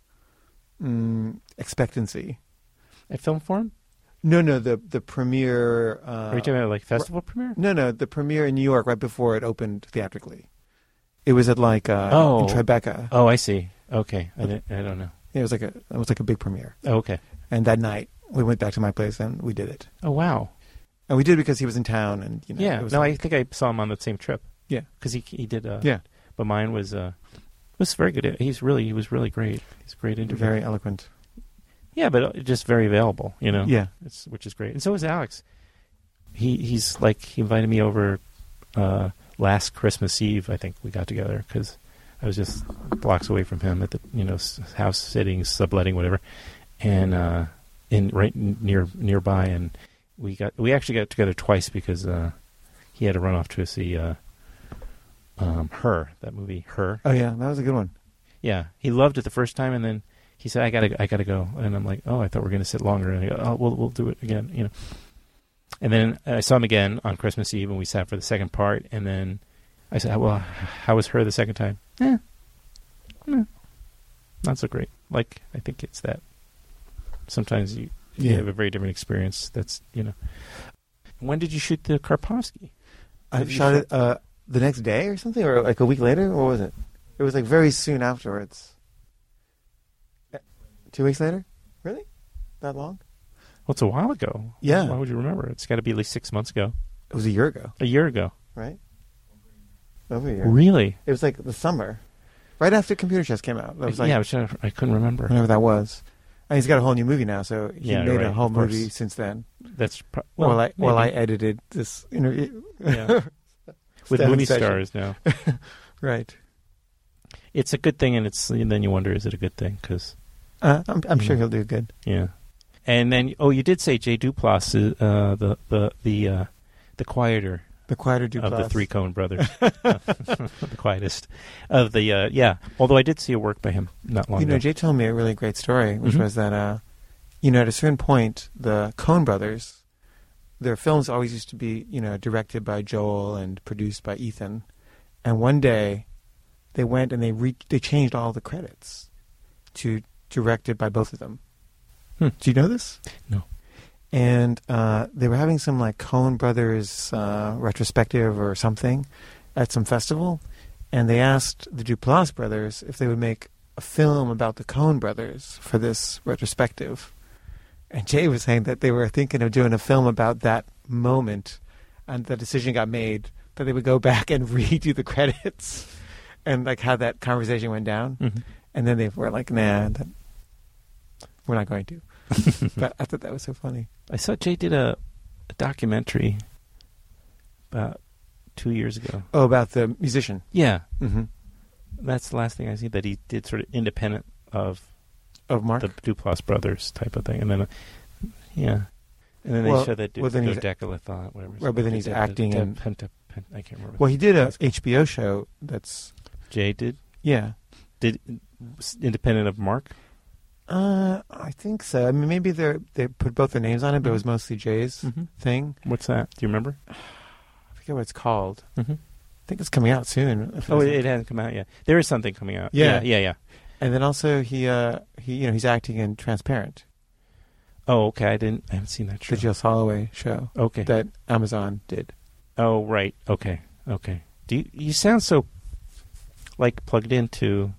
mm, expectancy. At Film Forum? No, no, the the premiere. Uh, Are you talking about like festival premiere? No, no, the premiere in New York right before it opened theatrically. It was at like uh, Oh. in Tribeca. Oh, I see. Okay, I, didn't, I don't know. It was like a it was like a big premiere. Oh, okay. And that night we went back to my place and we did it. Oh, wow. And we did it because he was in town and you know. Yeah. It was No, like, I think I saw him on the same trip yeah, because he he did. Uh, yeah, But mine was uh was very good. He's really he was really great. He's a great interview. very eloquent. Yeah, but just very available, you know. Yeah. It's, which is great. And so is Alex. He he's like he invited me over uh, last Christmas Eve. I think we got together because I was just blocks away from him at the you know s- house sitting, subletting, whatever, and uh, in right near nearby. And we got we actually got together twice because uh, he had to run off to see uh, um, Her, that movie Her. Oh yeah, that was a good one. Yeah, he loved it the first time, and then he said, "I gotta, I gotta go." And I'm like, "Oh, I thought we were gonna sit longer." And I go, "Oh, we'll, we'll do it again," you know. And then I saw him again on Christmas Eve, and we sat for the second part. And then I said, "Well, how was Her the second time?" Eh, eh, not so great. Like I think it's that sometimes you, you Yeah. have a very different experience. That's you know. When did you shoot the Karpovsky? I Have you shot shot- it uh, the next day or something, or like a week later. What was it? It was like very soon afterwards. Uh, Two weeks later? Really? That long? Well, it's a while ago. Yeah. Why would you remember? It's got to be at least six months ago. It was a year ago, A year ago. right? Over a year. Really? It was like the summer, right after Computer Chess came out. That was like yeah, which I, I couldn't remember. whenever that was. And he's got a whole new movie now, so he Yeah, made a right, whole of course. movie since then. That's pro- Well, well, while I while I maybe. edited this interview. Yeah. with Stem movie session. stars now. Right. It's a good thing, and it's and then you wonder, is it a good thing? Because Uh, I'm I'm You sure know. he'll do good. yeah, and then oh, you did say Jay Duplass, is, uh, the the the uh, the quieter The quieter Duplass. of the three Coen brothers, the quietest of the uh, yeah. Although I did see a work by him not long You know, ago. Jay told me a really great story, which Mhm. was that, uh, you know, at a certain point, the Coen brothers their films always used to be, you know, directed by Joel and produced by Ethan. And one day, they went and they re- they changed all the credits to directed by both of them. Hmm. Do you know this? No. And uh, they were having some like Coen Brothers uh, retrospective or something at some festival, and they asked the Duplass brothers if they would make a film about the Coen brothers for this retrospective. And Jay was saying that they were thinking of doing a film about that moment, and the decision got made that they would go back and redo the credits and like how that conversation went down. Mm-hmm. And then they were like, nah, that, we're not going to. But I thought that was so funny. I saw Jay did a, a documentary about two years ago. Oh, about the musician. Yeah. Mm-hmm. That's the last thing I see that he did, sort of independent of Of Mark? the Duplass brothers type of thing. And then, uh, yeah. And then Well- they showed that well, then he's- Decalathon, whatever. Right, but then he's The- the- acting the- in- Penta- Pen- I can't remember. Well, he did a H B O show that's, Jay did? yeah. Did independent of Mark? Uh, I think so. I mean, maybe they they put both their names on it, but it was mostly Jay's Mm-hmm. thing. What's that? Do you remember? I forget what it's called. Mm-hmm. I think it's coming out soon. if Oh, it, doesn't. it hasn't come out yet. There is something coming out. Yeah. yeah, yeah. yeah. And then also he, uh, he, you know, he's acting in Transparent, Oh, okay. I didn't. I haven't seen that show. the Jill Holloway show Okay. that Amazon did. Oh, right. Okay. Okay. Do you, you sound so like plugged into?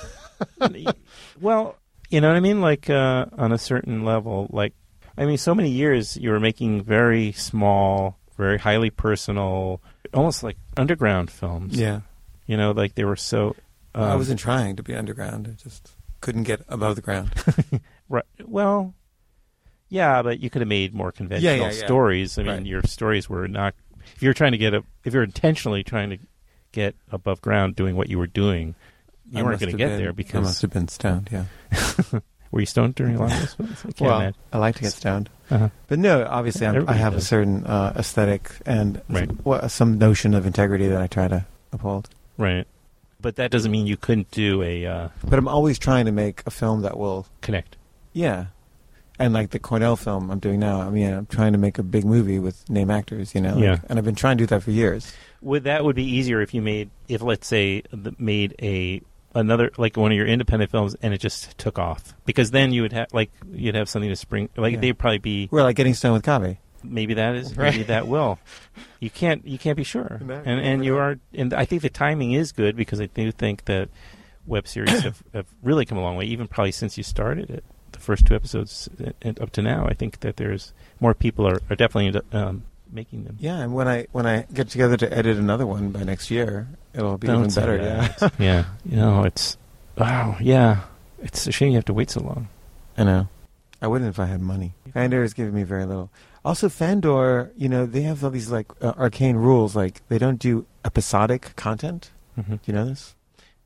Well, you know what I mean. Like uh, on a certain level. Like, I mean, so many years you were making very small, very highly personal, almost like underground films. Yeah, You know, like they were so. Um, I wasn't trying to be underground. I just couldn't get above the ground. Right. Well, yeah, but you could have made more conventional yeah, yeah. stories. I mean, Right. your stories were not. If you're trying to get a, if you're intentionally trying to get above ground doing what you were doing, you I weren't must going to have get been- there I must because. have been stoned. Yeah. Were you stoned during a lot of this? I can't Well, imagine. I like to get stoned, Uh-huh. but no, obviously I'm, I Everybody have does. a certain uh, aesthetic and Right. some, well, some notion of integrity that I try to uphold. Right. But that doesn't mean you couldn't do a uh, But I'm always trying to make a film that will, connect. yeah. And like the Cornell film I'm doing now, I mean, I'm trying to make a big movie with name actors, you know. like- Yeah. And I've been trying to do that for years. Would that would be easier if you made if let's say th- made a another like one of your independent films and it just took off because then you would have like you'd have something to spring like Yeah. they'd probably be We're like getting stoned with Kaveh. maybe that is Right. maybe that will you can't you can't be sure No, and you and never you know. are and I think the timing is good because I do think that web series have, have really come a long way even probably since you started it the first two episodes and up to now I think that there's more people are, are definitely um, making them. Yeah, and when I when I get together to edit another one by next year, it'll be Don't even say better. that. Yeah, yeah, you know it's wow yeah it's a shame you have to wait so long. I know. I wouldn't if I had money. Fandor is giving me very little. Also, Fandor, you know, they have all these like uh, arcane rules. Like they don't do episodic content. Mm-hmm. Do you know this?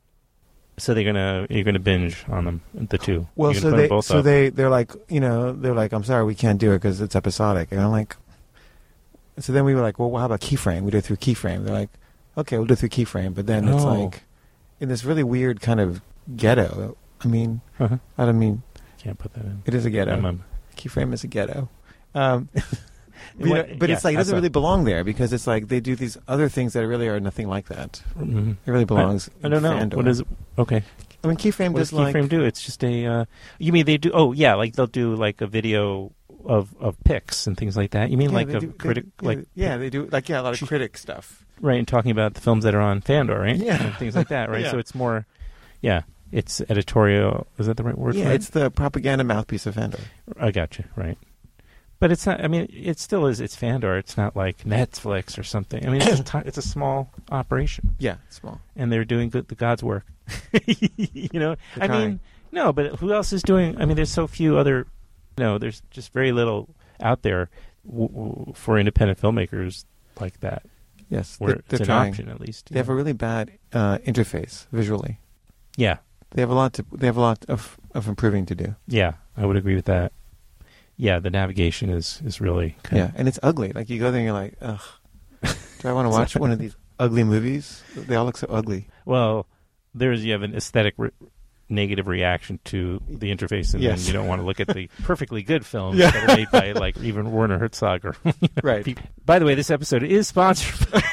So they're gonna you're gonna binge on them the two. Well, You're so gonna put they them both so up. they they're like you know they're like I'm sorry we can't do it because it's episodic, and I'm like. So then we were like, well, how about Keyframe? We do it through Keyframe. They're like, okay, we'll do it through Keyframe, but then it's Oh. like in this really weird kind of ghetto. I mean, Uh-huh. I don't mean Can't put that in. it is a ghetto. Um, um, Keyframe is a ghetto. Um, you know, What- but yeah, it's like it I doesn't saw- really belong there because it's like they do these other things that really are nothing like that. mhm. It really belongs. I, I don't in know Fandor. what is it? Okay. I mean, Keyframe What does does like Keyframe do? It's just a. Uh, you mean they do? Oh yeah, like they'll do like a video of of pics and things like that. You mean yeah, like they a do- they- critic, yeah, like yeah, they do like yeah, a lot of She- critic stuff. right, and talking about the films that are on Fandor, right? Yeah. and things like that, right? Yeah. So it's more, yeah, it's editorial. Is that the right word? Yeah, for it's the propaganda mouthpiece of Fandor. it? I got you right. But it's not. I mean, it still is. It's Fandor. It's not like Netflix or something. I mean, it's, just ti- it's a small operation, Yeah, small. and they're doing good, the God's work. you know, They're I trying. mean, no, but who else is doing? I mean, there's so few other. No, there's just very little out there w- w- for independent filmmakers like that, Yes, where they're, it's they're an trying. option at least. They have a really bad uh, interface visually. yeah, They have a lot to. They have a lot of of improving to do. yeah, I would agree with that. Yeah, the navigation is is really kind Yeah, and it's ugly. Like you go there and you're like, ugh. Do I want to watch one of these ugly movies? They all look so ugly. Well, there's you have an aesthetic re- negative reaction to the interface, and Yes. then you don't want to look at the perfectly good films Yeah. that are made by like even Werner Herzog or you know, Right. people. By the way, this episode is sponsored. by-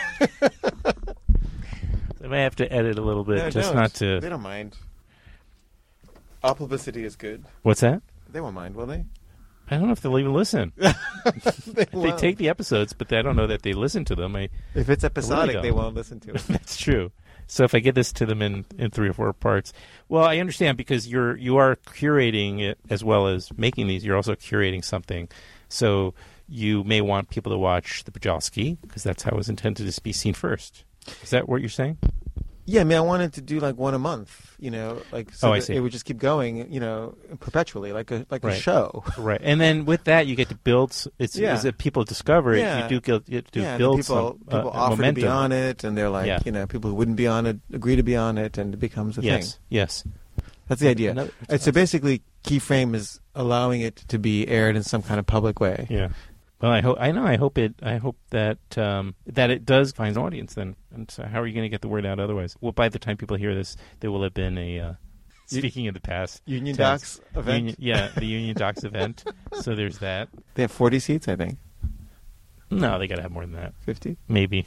I may have to edit a little bit, No, just no, not to. They don't mind. All publicity is good. What's that? They won't mind, will they? I don't know if they'll even listen. they, They take the episodes, but I don't know that they listen to them. I, If it's episodic, don't. they won't listen to it. That's true. So if I get this to them in, in three or four parts, well, I understand because you're you are curating it as well as making these. You're also curating something, so you may want people to watch the Pajowski because that's how it was intended to be seen first. Is that what you're saying? Yeah, I mean, I wanted to do like one a month, you know, like so Oh, I that see. it would just keep going, you know, perpetually, like a like Right. a show. Right, and then with that you get to build. s- It's Yeah. as if people discover it. Yeah. You do get, get to yeah, and build people some people uh, offer momentum. to be on it, and they're like, Yeah. you know, people who wouldn't be on it agree to be on it, and it becomes a Yes, thing. yes. That's the idea. Another- And so basically, Keyframe is allowing it to be aired in some kind of public way. Yeah. Well, I hope I know. I hope it. I hope that um, that it does find an audience. Then, and so how are you going to get the word out otherwise? Well, by the time people hear this, there will have been a. Uh, speaking of the past, Union tense, Docs event. Union, yeah, the Union Docs event. So there's that. They have forty seats, I think. No, they got to have more than that. Fifty. Maybe.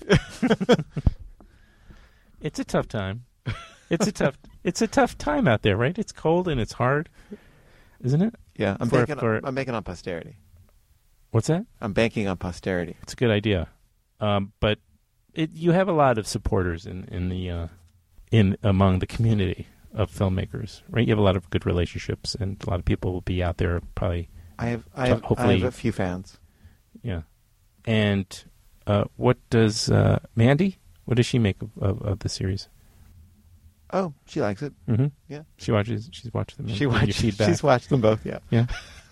It's a tough time. It's a tough. It's a tough time out there, right? It's cold and it's hard, isn't it? Yeah, I'm For- banking. for- on, I'm banking on posterity. What's that? I'm banking on posterity. It's a good idea, um, but it, you have a lot of supporters in in the uh, in among the community of filmmakers, right? You have a lot of good relationships, and a lot of people will be out there probably. I have. I have. I Hopefully- have a few fans. Yeah. And uh, what does uh, Mandy? What does she make of, of, of the series? Oh, she likes it. Mm-hmm. Yeah. She watches. She's watched them. She and watched. your feedback. She's watched them both. Yeah. Yeah.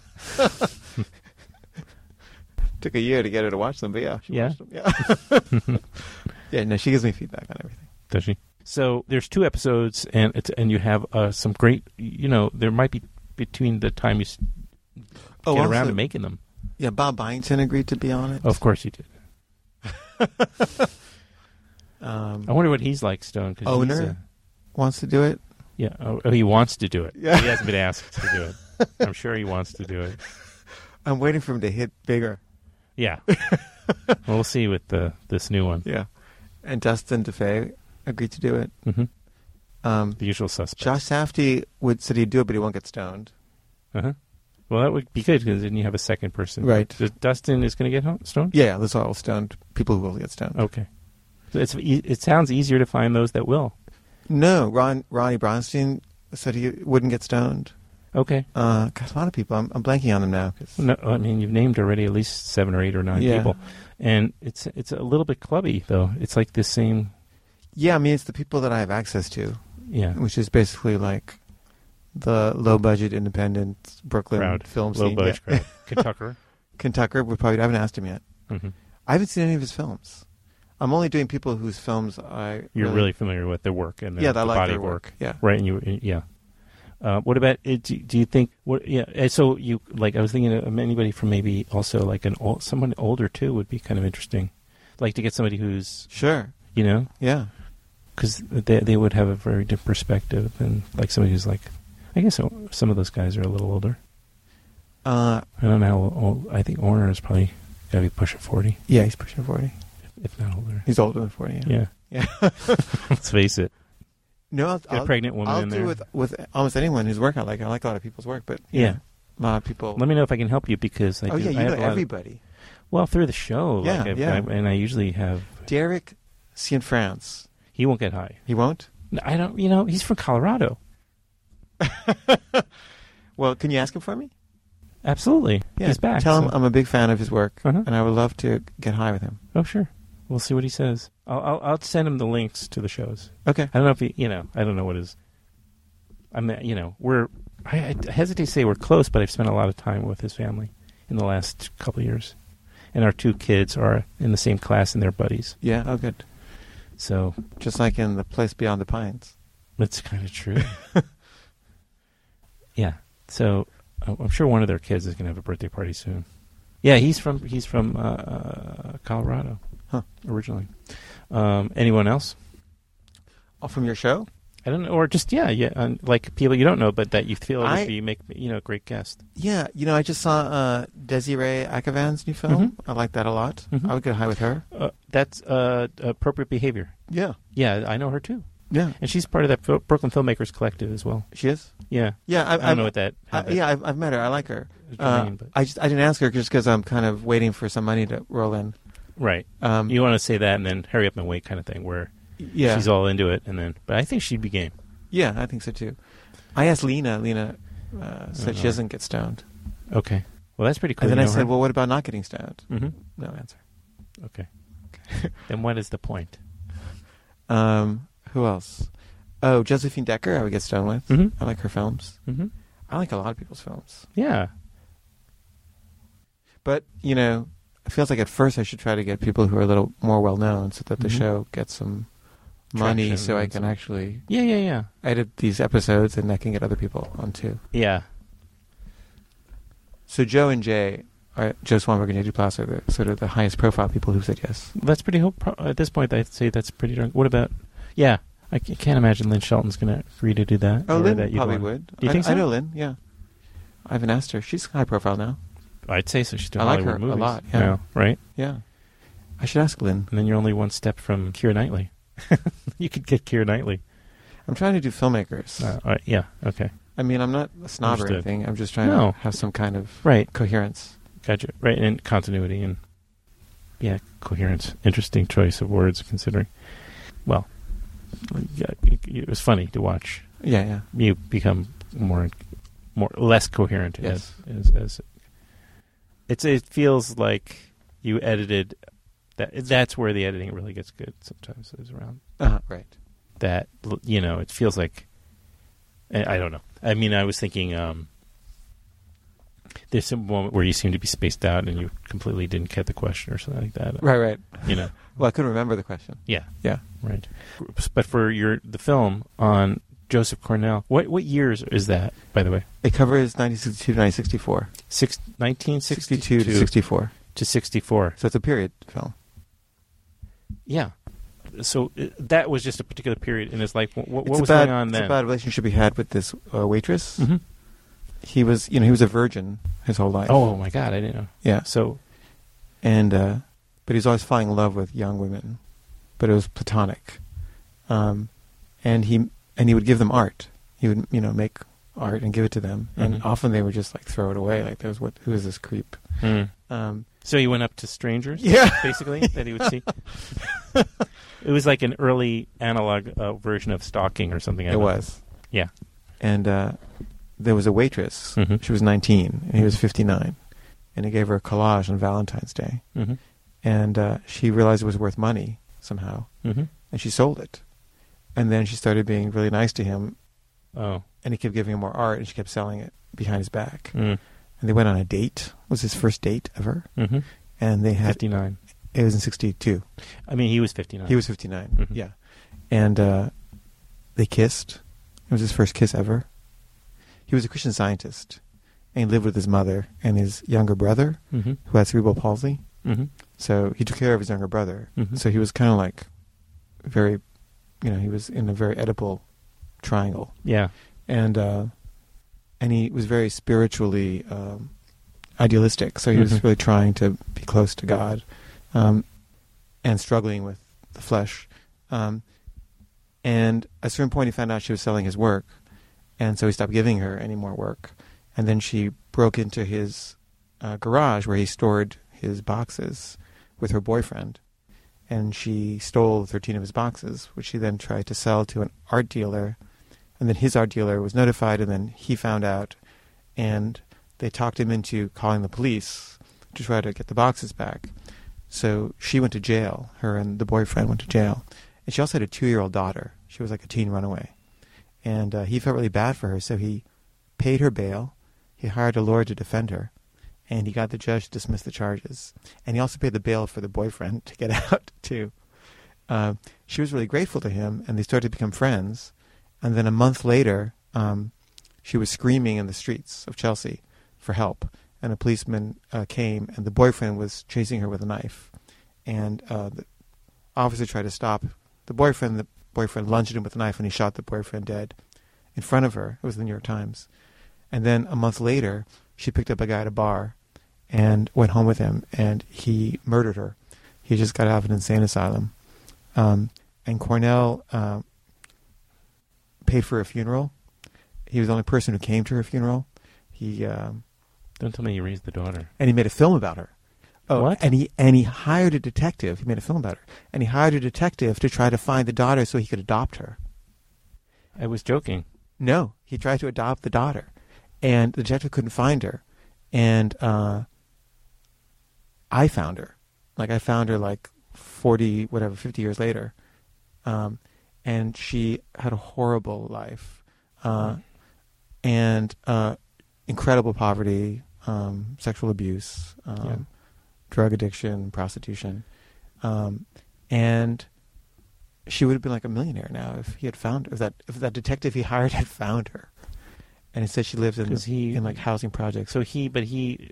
Took a year to get her to watch them, but yeah, she Yeah? watched them. Yeah. Yeah. No, she gives me feedback on everything. Does she? So there's two episodes, and it's, and you have uh, some great. You know, there might be between the time you s- Oh, get around also- to making them. Yeah, Bob Byington agreed to be on it. Oh, of course you did. Um, I wonder what he's like, Stone. 'cause Owner? he's a- wants to do it. yeah. Oh, oh, he wants to do it. Yeah. He hasn't been asked to do it. I'm sure he wants to do it. I'm waiting for him to hit bigger. Yeah. We'll see with the this new one. Yeah. And Dustin DeFay agreed to do it. Mm-hmm. Um, The usual suspects. Josh Safdie would said he'd do it, but he won't get stoned. Uh-huh. Well, that would be good because then you have a second person. Right. Does Dustin is going to get home, stoned? Yeah, there's all stoned people who will get stoned. Okay. So it's e- it sounds easier to find those that will. No, Ron Ronnie Bronstein said he wouldn't get stoned. Okay. Uh, God, a lot of people. I'm, I'm blanking on them now. 'cause- No, I mean you've named already at least seven or eight or nine Yeah. people, and it's it's a little bit clubby though. It's like the same. Yeah, I mean it's the people that I have access to, Yeah. which is basically like the low budget independent Brooklyn Crowd. film Low scene. budget Yeah. crowd. Kentucker. Kentucker would probably. I haven't asked him yet. hmm I haven't seen any of his films. I'm only doing people whose films I You're really familiar with their work and their, yeah, I the like body their of work. Yeah. right? And you, yeah. Uh, what about? uh, Do, do you think? What? Yeah. uh, So you like? I was thinking of anybody from maybe also like an old, someone older too would be kind of interesting. Like to get somebody who's Sure. you know Yeah. because they they would have a very different perspective and like somebody who's like, I guess some of those guys are a little older. Uh, I don't know how old. I think Orner is probably got to be pushing forty, yeah, he's pushing forty. if, if not older. He's older than forty. Yeah. Yeah. Let's face it. No, I'll, Got a I'll, pregnant woman I'll in do there. with with almost anyone whose work I like. I like a lot of people's work, but you Yeah. know, a lot of people. Let me know if I can help you because I oh do, yeah, I you have know a lot of- everybody. well, through the show. Yeah, like I've- yeah. I, and I usually have. Derek Cianfrance. He won't get high. He won't. No, I don't. You know, he's from Colorado. Well, can you ask him for me? Absolutely. Yeah, He's back. Tell him so- I'm a big fan of his work, Uh-huh. and I would love to get high with him. Oh, sure. We'll see what he says. I'll, I'll I'll send him the links to the shows. Okay. I don't know if he, you know, I don't know what his. I'm, you know, we're. I, I hesitate to say we're close, but I've spent a lot of time with his family in the last couple of years, and our two kids are in the same class and they're buddies. Yeah. Oh, good. So Just like in the place beyond the pines. that's kind of true. Yeah. So uh, I'm sure one of their kids is going to have a birthday party soon. Yeah, he's from he's from uh, uh, Colorado, Huh. originally. Um, anyone else? Oh, from your show? I don't know, or just yeah, yeah, um, like people you don't know, but that you feel I- would be make you know a great guest. Yeah, you know, I just saw uh, Desiree Akhavan's new film. Mhm. I like that a lot. Mhm. I would get high with her. Uh, that's uh, appropriate behavior. Yeah, Yeah, I know her too, yeah, and she's part of that Fil- Brooklyn Filmmakers Collective as well. she is. Yeah, Yeah, I, I don't know what that. how I, that yeah, I've, I've met her. I like her. is Uh, germane, but I just I didn't ask her just because I'm kind of waiting for some money to roll in. right. Um, You want to say that and then hurry up and wait kind of thing, where yeah, she's all into it, and then. But I think she'd be game. yeah, I think so too. I asked Lena. Lena uh, said she know. doesn't get stoned, Okay, well that's pretty cool. and then You I know said, her? "Well, what about not getting stoned?" Mhm. No answer. Okay. Then what is the point? Um, who else? Oh, Josephine Decker. I would get stoned with. Mhm. I like her films. Mm-hmm. I like a lot of people's films. Yeah. But, you know, it feels like at first I should try to get people who are a little more well known so that the Mhm. show gets some money Traction so I and can some- actually Yeah, yeah, yeah. edit these episodes and I can get other people on too. Yeah. So Joe and Jay, are, Joe Swanberg and Jay Duplass are the, sort of the highest profile people who said yes. That's pretty hope. Pro- at this point, I'd say that's pretty darn. What about? Yeah, I c- can't imagine Lynn Shelton's going to agree to do that. Oh, or Lynn that you'd probably want- would. Do you I, think I so? know Lynn, yeah. I haven't asked her. She's high profile now. I'd say so. She's doing I like Hollywood her a movies lot, yeah. now, right? Yeah. I should ask Lynn. And then you're only one step from Keira Knightley. You could get Keira Knightley. I'm trying to do filmmakers. Uh, all right, yeah. Okay. I mean, I'm not a snob or Understood. anything. I'm just trying No. to have some kind of Right. coherence. Gotcha. Right. And continuity and yeah, coherence. Interesting choice of words considering. Well, yeah, it, it was funny to watch. Yeah, yeah. You become more, more less coherent Yes. as, as as it's. It feels like you edited. That that's where the editing really gets good. Sometimes is around Uh-huh, right. that. You know, it feels like. I, I don't know. I mean, I was thinking. Um, there's some moment where you seem to be spaced out and you completely didn't get the question or something like that. Right, right. You know. Well, I couldn't remember the question. Yeah. Yeah. Right. But for your the film on Joseph Cornell, what what years is that, by the way? It covers nineteen sixty-two to nineteen sixty-four. Six, nineteen sixty-two sixty-two to sixty-four. to sixty-four. So it's a period film. Yeah. So uh, that was just a particular period in his life. What, what It's was about, going on then? It's about a relationship he had with this uh, waitress. Mhm. He was, you know, he was a virgin his whole life. Oh my God, I didn't know. Yeah. So And, uh, but he was always falling in love with young women. But it was platonic. Um, and he, and he would give them art. He would, you know, make art and give it to them. And Mhm. often they would just like throw it away. Like, there's what, who is this creep? mm. Um, so he went up to strangers, yeah. basically, that he would see. It was like an early analog uh, version of stalking or something. I It don't know. was. Yeah. And uh, there was a waitress. Mhm. She was nineteen, and he was fifty-nine. And he gave her a collage on Valentine's Day. Mm-hmm. And uh, she realized it was worth money somehow, Mm-hmm. and she sold it. And then she started being really nice to him, Oh. and he kept giving her more art, and she kept selling it behind his back. Mm. And they went on a date. It was his first date ever. Mm-hmm. And they had... fifty-nine. It was in sixty-two. I mean, he was fifty-nine. He was fifty-nine, Mhm. yeah. And uh, they kissed. It was his first kiss ever. He was a Christian Scientist, and he lived with his mother and his younger brother, Mm-hmm. who had cerebral palsy. Mm-hmm. So he took care of his younger brother. Mhm. So he was kind of like very, you know, he was in a very Oedipal triangle. Yeah. And uh, and he was very spiritually um, idealistic. So he was Mhm. really trying to be close to God um, and struggling with the flesh. Um, and at a certain point, he found out she was selling his work. And so he stopped giving her any more work. And then she broke into his uh, garage where he stored his boxes with her boyfriend. And she stole thirteen of his boxes, which she then tried to sell to an art dealer. And then his art dealer was notified, and then he found out. And they talked him into calling the police to try to get the boxes back. So she went to jail. Her and the boyfriend went to jail. And she also had a two-year-old daughter. She was like a teen runaway. And uh, he felt really bad for her, so he paid her bail. He hired a lawyer to defend her. And he got the judge to dismiss the charges. And he also paid the bail for the boyfriend to get out, too. Uh, she was really grateful to him, and they started to become friends. And then a month later, um, she was screaming in the streets of Chelsea for help. And a policeman uh, came, and the boyfriend was chasing her with a knife. And uh, the officer tried to stop the boyfriend. The boyfriend lunged at him with a knife and he shot the boyfriend dead in front of her. It was the New York Times. And then a month later, she picked up a guy at a bar and went home with him, and he murdered her. He just got out of an insane asylum. Um, and Cornell uh, paid for a funeral. He was the only person who came to her funeral. He um, Don't tell me he raised the daughter. and he made a film about her. Oh, What? And he and he hired a detective. He made a film about her, and he hired a detective to try to find the daughter so he could adopt her. I was joking. No, he tried to adopt the daughter, and the detective couldn't find her, and uh, I found her. Like I found her like forty, whatever, fifty years later, um, and she had a horrible life, uh, and uh, incredible poverty, um, sexual abuse. Um, Yeah. Drug addiction, prostitution, um, and she would have been like a millionaire now if he had found if that if that detective he hired had found her. And he said she lived in 'Cause he- in like housing projects. So he, but he,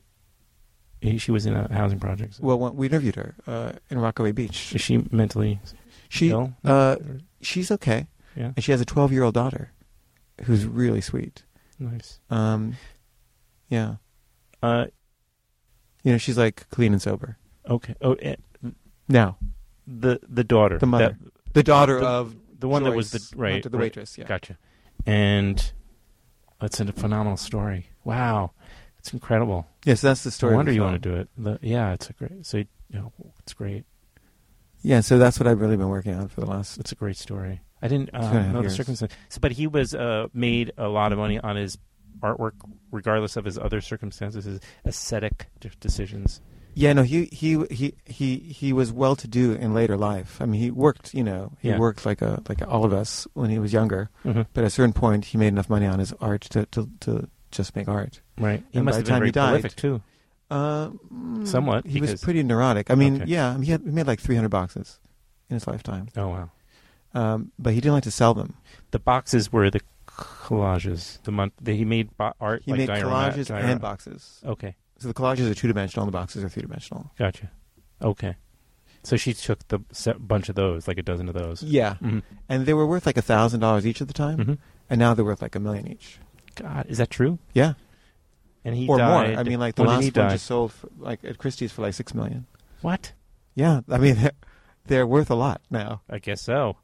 he she was in a housing project. well, when we interviewed her uh, in Rockaway Beach. Is she mentally She ill? uh, she's okay, Yeah. and she has a twelve-year-old daughter who's really sweet. Nice. Um, yeah, Uh, you know, she's like clean and sober okay. Oh, eh, now. the the daughter, The mother, that- the daughter the, of the one that was Joyce, the right, not the right. waitress. Yeah. Gotcha. And that's a phenomenal story. Wow, it's incredible. Yes, that's the story. No of wonder the you film. want to do it. The, yeah, it's a great. So you know, it's great. Yeah, so that's what I've really been working on for the last. It's a great story. I didn't uh, Two and a half know the years. circumstances, so, but he was uh, made a lot of money on his artwork, regardless of his other circumstances, his aesthetic de- decisions. Yeah, no, he he he he he was well to do in later life. I mean, he worked, you know, he Yeah. worked like a like all of us when he was younger. Mm-hmm. But at a certain point, he made enough money on his art to to, to just make art. Right. He And must by have the time been very he died- prolific too. Uh, mm, Somewhat, He was because- pretty neurotic. I mean, Okay. yeah, I mean, he, had, he made like three hundred boxes in his lifetime. Oh wow. Um, but he didn't like to sell them. The boxes were the collages. The month that he made bo- art. He like made diorama- collages diorama. and boxes. Okay, So the collages are two dimensional, and the boxes are three dimensional. gotcha. Okay, so she took the se- bunch of those, like a dozen of those. Yeah, Mm-hmm. and they were worth like a thousand dollars each at the time, Mm-hmm. and now they're worth like a million each. God, is that true? Yeah. And he or died. more. I mean, like the when did last he one die? just sold for, like at Christie's for like six million. What? Yeah, I mean they're, they're worth a lot now. I guess so.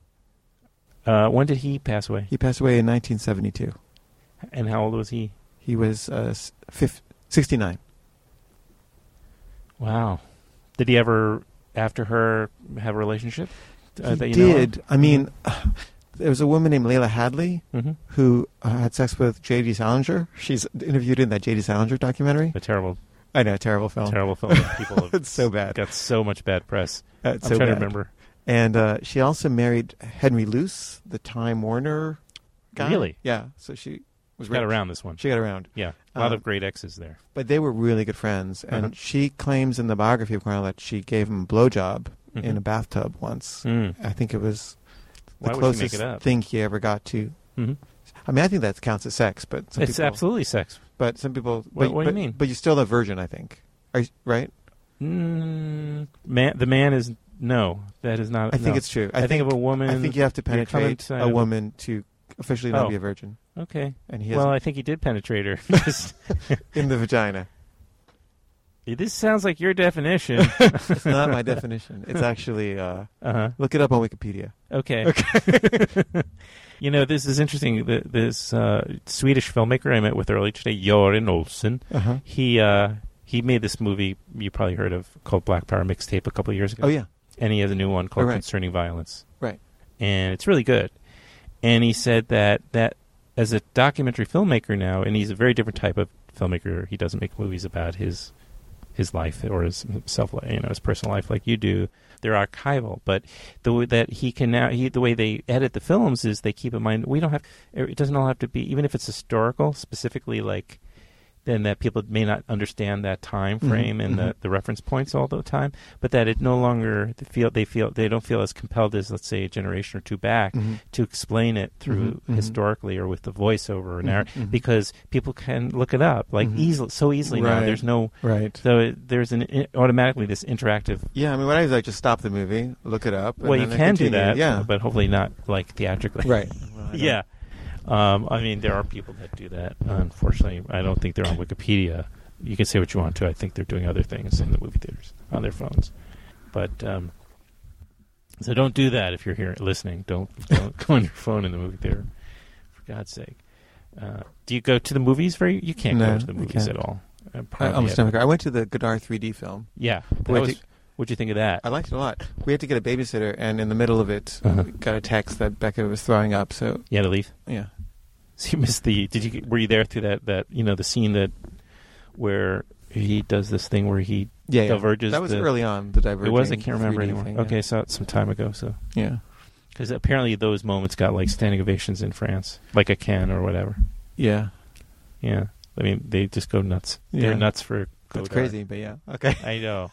Uh, when did he pass away? He passed away in nineteen seventy-two. And how old was he? He was uh, s- fif- sixty-nine. Wow. Did he ever, after her, have a relationship? Uh, he that you know of? did. I mean, there was a woman named Layla Hadley Mm-hmm. who uh, had sex with J D. Salinger. She's interviewed in that J D. Salinger documentary. A terrible, I know, terrible film. terrible film. That people have It's so bad. got so much bad press. Uh, it's I'm so trying bad. to remember. And uh, she also married Henry Luce, the Time Warner guy. Really? Yeah. So she was Got rich. around this one. She got around. Yeah. A lot Um, of great exes there. But they were really good friends, and Uh-huh. she claims in the biography of Cornell that she gave him a blowjob Mhm. in a bathtub once. Mm. I think it was the Why would she closest make it up? thing he ever got to. Mm-hmm. I mean, I think that counts as sex, but some It's people, absolutely sex. But some people, What- but, what do you but- mean? But you're still a virgin, I think. Are you, right? Mm, man, the man is no. That is not. I think no. it's true. I, think, of a woman. I think you have to you're coming penetrate inside a of- woman to officially not Oh. be a virgin, Okay. and he Well, has I think he did penetrate her. Just- in the vagina. this sounds like your definition. It's not my definition. It's actually uh, Uh huh. look it up on Wikipedia. Okay. You know, this is interesting. The, this uh, Swedish filmmaker I met with earlier today, Göran Olsen, Uh-huh. he uh, he made this movie you probably heard of called Black Power Mixtape a couple of years ago. Oh yeah, And he has a new one called Oh, right. Concerning Violence. right. And it's really good. And he said that, that as a documentary filmmaker now, and he's a very different type of filmmaker, he doesn't make movies about his his life or his self, you know, his personal life like you do. They're archival, but the way that he can now, he, the way they edit the films is they keep in mind we don't have. It doesn't all have to be, even if it's historical, specifically like then that people may not understand that time frame Mhm, and mhm. the, the reference points all the time, but that it no longer they feel they feel they don't feel as compelled as, let's say, a generation or two back Mhm. to explain it through Mhm, mhm. historically or with the voiceover or narr- Mhm, mhm. because people can look it up like Mhm. easily so easily now. Right. There's no Right. so it, there's an i- automatically this interactive. Yeah, I mean, what I do is I just stop the movie, look it up. and Well, you then I can do continue. that, Yeah. but hopefully not like theatrically. Right. Well, I don't- Yeah. Um, I mean, there are people that do that. Unfortunately, I don't think they're on Wikipedia. You can say what you want to. I think they're doing other things in the movie theaters on their phones. But um, so don't do that if you're here listening. Don't, don't go on your phone in the movie theater, for God's sake. Uh, do you go to the movies very? You can't No, go to the I movies can't. at all. Uh, I probably almost at- never go. I went to the Godard three D film. Yeah. That Wait, was- did- what'd you think of that? I liked it a lot. We had to get a babysitter, and in the middle of it, Uh-huh. we got a text that Becca was throwing up. So You had to leave. yeah, So you missed the. Did you? Were you there through that? That you know the scene that where he does this thing where he yeah, yeah. diverges. That was the, early on. The diverging. It was. I can't remember three D anymore. thing, yeah. Okay, I saw it some time ago. So Yeah. because apparently those moments got like standing ovations in France, like a Cannes or whatever. Yeah. Yeah, I mean they just go nuts. Yeah. They're nuts for. That's Godard. crazy, but yeah. Okay. I know.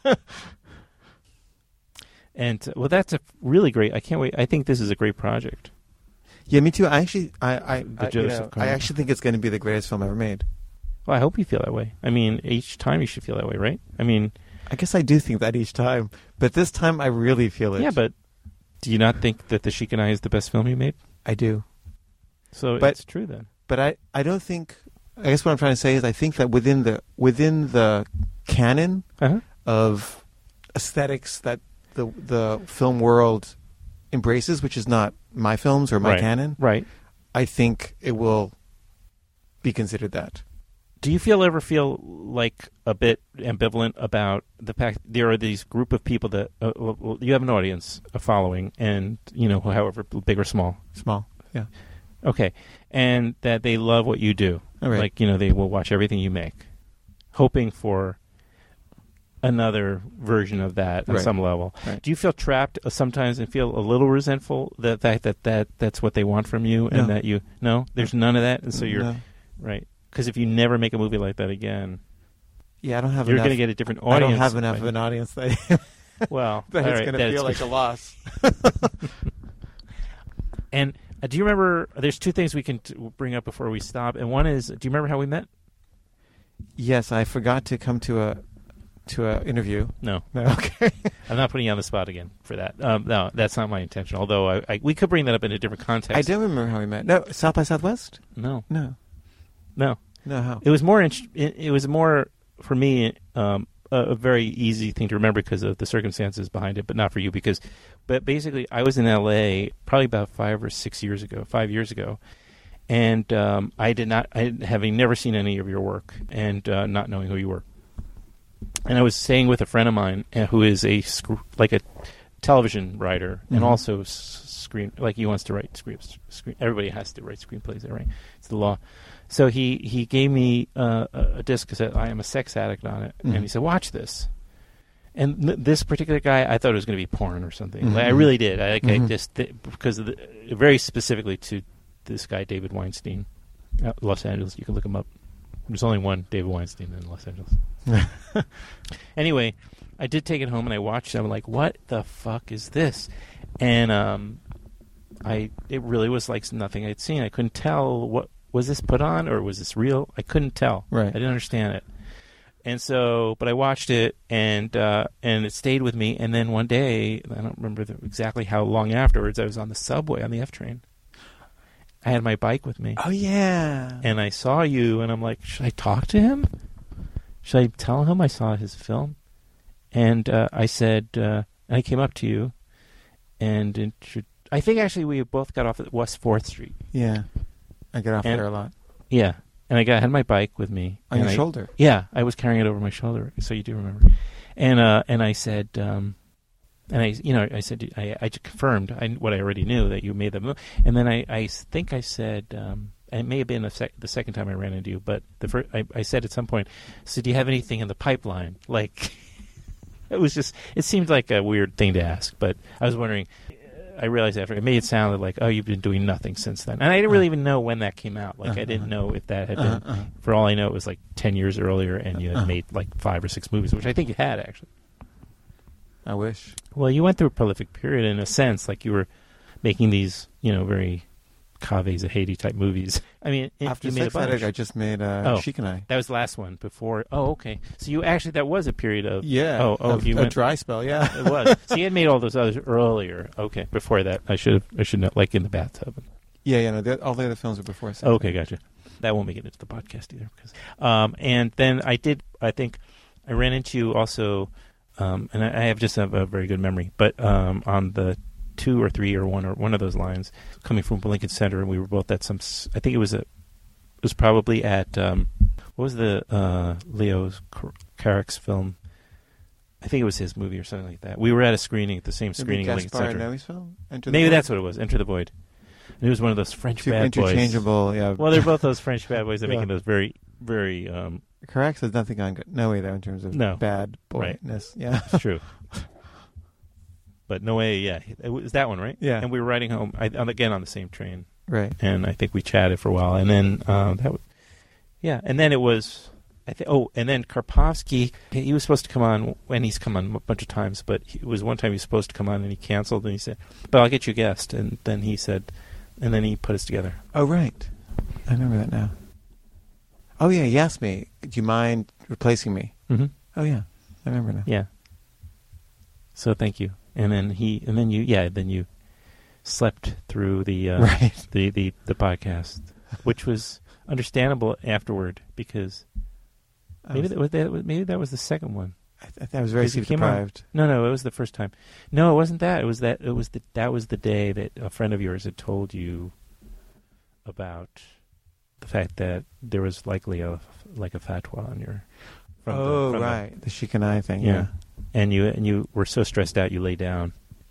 And uh, well, that's a really great. I can't wait. I think this is a great project. Yeah, me too. I actually, I, I, The I, you Joseph know, I Conrad. actually think it's going to be the greatest film ever made. Well, I hope you feel that way. I mean, each time you should feel that way, right? I mean, I guess I do think that each time, but this time I really feel it. yeah, but do you not think that The Sheik and I is the best film you made? I do. So But- it's true then. But I, I don't think. I guess what I'm trying to say is I think that within the within the canon Uh-huh. of aesthetics that the the film world embraces, which is not my films or my Right. canon, Right. I think it will be considered that. Do you feel ever feel like a bit ambivalent about the fact there are these group of people that uh, well, well, you have an audience, a following, and you know, however big or small, Small, yeah. okay, and that they love what you do, All right. like you know, they will watch everything you make, hoping for another version of that on Right. some level. Right. Do you feel trapped uh, sometimes and feel a little resentful the fact that, that that's what they want from you and No. that you no, there's none of that, and so you're No. right. Because if you never make a movie like that again, Yeah, I don't have you're enough. going to get a different I audience. don't have enough by- of an audience that, Well, that all it's right, going to that feel it's- like a loss. And uh, do you remember? There's two things we can t- bring up before we stop, and one is, do you remember how we met? Yes, I forgot to come to a to a interview. No, No, okay. I'm not putting you on the spot again for that. Um, no, that's not my intention. Although I, I, we could bring that up in a different context. I don't remember how we met. No, South by Southwest? No, No. no. No, how? It was more. Int- it, it was more for me. Um, a, a very easy thing to remember because of the circumstances behind it, but not for you because. But basically, I was in L A probably about five or six years ago, five years ago, and um, I did not, I having never seen any of your work and uh, not knowing who you were, and I was staying with a friend of mine uh, who is a sc- like a television writer and Mhm. also s- screen like he wants to write scripts. Screen, everybody has to write screenplays there, right? It's the law. So he, he gave me uh, a a disc that said, I am a sex addict on it. Mhm. And he said, watch this. And th- this particular guy, I thought it was going to be porn or something. Mhm. Like, I really did. I, like, I Mhm. just th- because of the, very specifically to this guy, David Weinstein, uh, Los Angeles. You can look him up. There's only one David Weinstein in Los Angeles. Anyway, I did take it home and I watched it. I'm like, what the fuck is this? And um, I it really was like nothing I'd seen. I couldn't tell what was this put on or was this real. I couldn't tell. Right. I didn't understand it. And so, but I watched it and uh, and it stayed with me. And then one day, I don't remember the, exactly how long afterwards, I was on the subway on the F train. I had my bike with me. Oh, yeah. And I saw you, and I'm like, should I talk to him? Should I tell him I saw his film? And uh, I said, uh, and I came up to you, and intro- I think actually we both got off at West fourth Street. Yeah. I get off And- there a lot. Yeah. And I got had my bike with me. On and your I- shoulder. Yeah, I was carrying it over my shoulder, so you do remember. And uh, and I said, um, and I, you know, I said, I, I just confirmed I, what I already knew, that you made the move. And then I, I think I said, um, and it may have been the, sec- the second time I ran into you, but the first, I, I said at some point, so do you have anything in the pipeline? Like, it was just, it seemed like a weird thing to ask, but I was wondering, I realized after it made it sound like, oh, you've been doing nothing since then, and I didn't really even know when that came out. Like, Uh-huh. I didn't know if that had Uh-huh, been. uh-huh. For all I know, it was like ten years earlier, and you had Uh-huh. made like five or six movies, which I think you had actually. I wish. Well, you went through a prolific period in a sense, like you were making these, you know, very Kaveh Zahedi type movies. I mean, it, After you made a Sex bunch. Addict, I just made uh, Oh. Sheik and I. That was the last one before. Oh, okay. So you actually that was a period of Yeah. Oh, oh, a, you a went, dry spell. Yeah. It was. So you had made all those others earlier. Okay, before that, I should have. I should know, like in the bathtub. Yeah, yeah. No, the, all the other films were before. Sex Okay, Addict. gotcha. That won't make it into the podcast either. Because, um, and then I did. I think I ran into also, um, and I, I have just have a very good memory. But um, on the two or three or one or one of those lines coming from Lincoln Center, and we were both at some. s- I think it was a. It was probably at um, what was the uh, Leo Carax film? I think it was his movie or something like that. We were at a screening at the same Maybe screening at Lincoln Gaspar Center. Noé's film. Enter the Maybe Void? that's what it was. Enter the Void. And it was one of those French Two bad boys. interchangeable. Yeah. Well, they're both those French bad boys that Yeah. making those very, very. Um, Carax has nothing on Noé though in terms of No. bad Right. boyness. Yeah. it's true. But no way, yeah, it was that one, right? Yeah. And we were riding home I, on- again on the same train, Right. and I think we chatted for a while, and then um, that, w- yeah, and then it was, I think, oh, and then Karpovsky, he he was supposed to come on, and he's come on a bunch of times, but he, it was one time he was supposed to come on, and he canceled, and he said, "But I'll get you a guest," and then he said, and then he put us together. Oh, right. I remember that now. Oh yeah, he asked me, "Do you mind replacing me?" Mm-hmm. Oh yeah, I remember now. Yeah. So thank you. And then he, and then you, yeah, then you slept through the uh, Right. the, the the podcast, which was understandable afterward because I maybe was, that was that maybe that was the second one. I, th- I was very 'Cause you sleep came on- deprived. No, no, it was the first time. No, it wasn't that. It was that. It was the that was the day that a friend of yours had told you about the fact that there was likely a like a fatwa on your. from the- Oh from the- right, the Sheik and I thing. Yeah. Yeah. and you and you were so stressed out you lay down,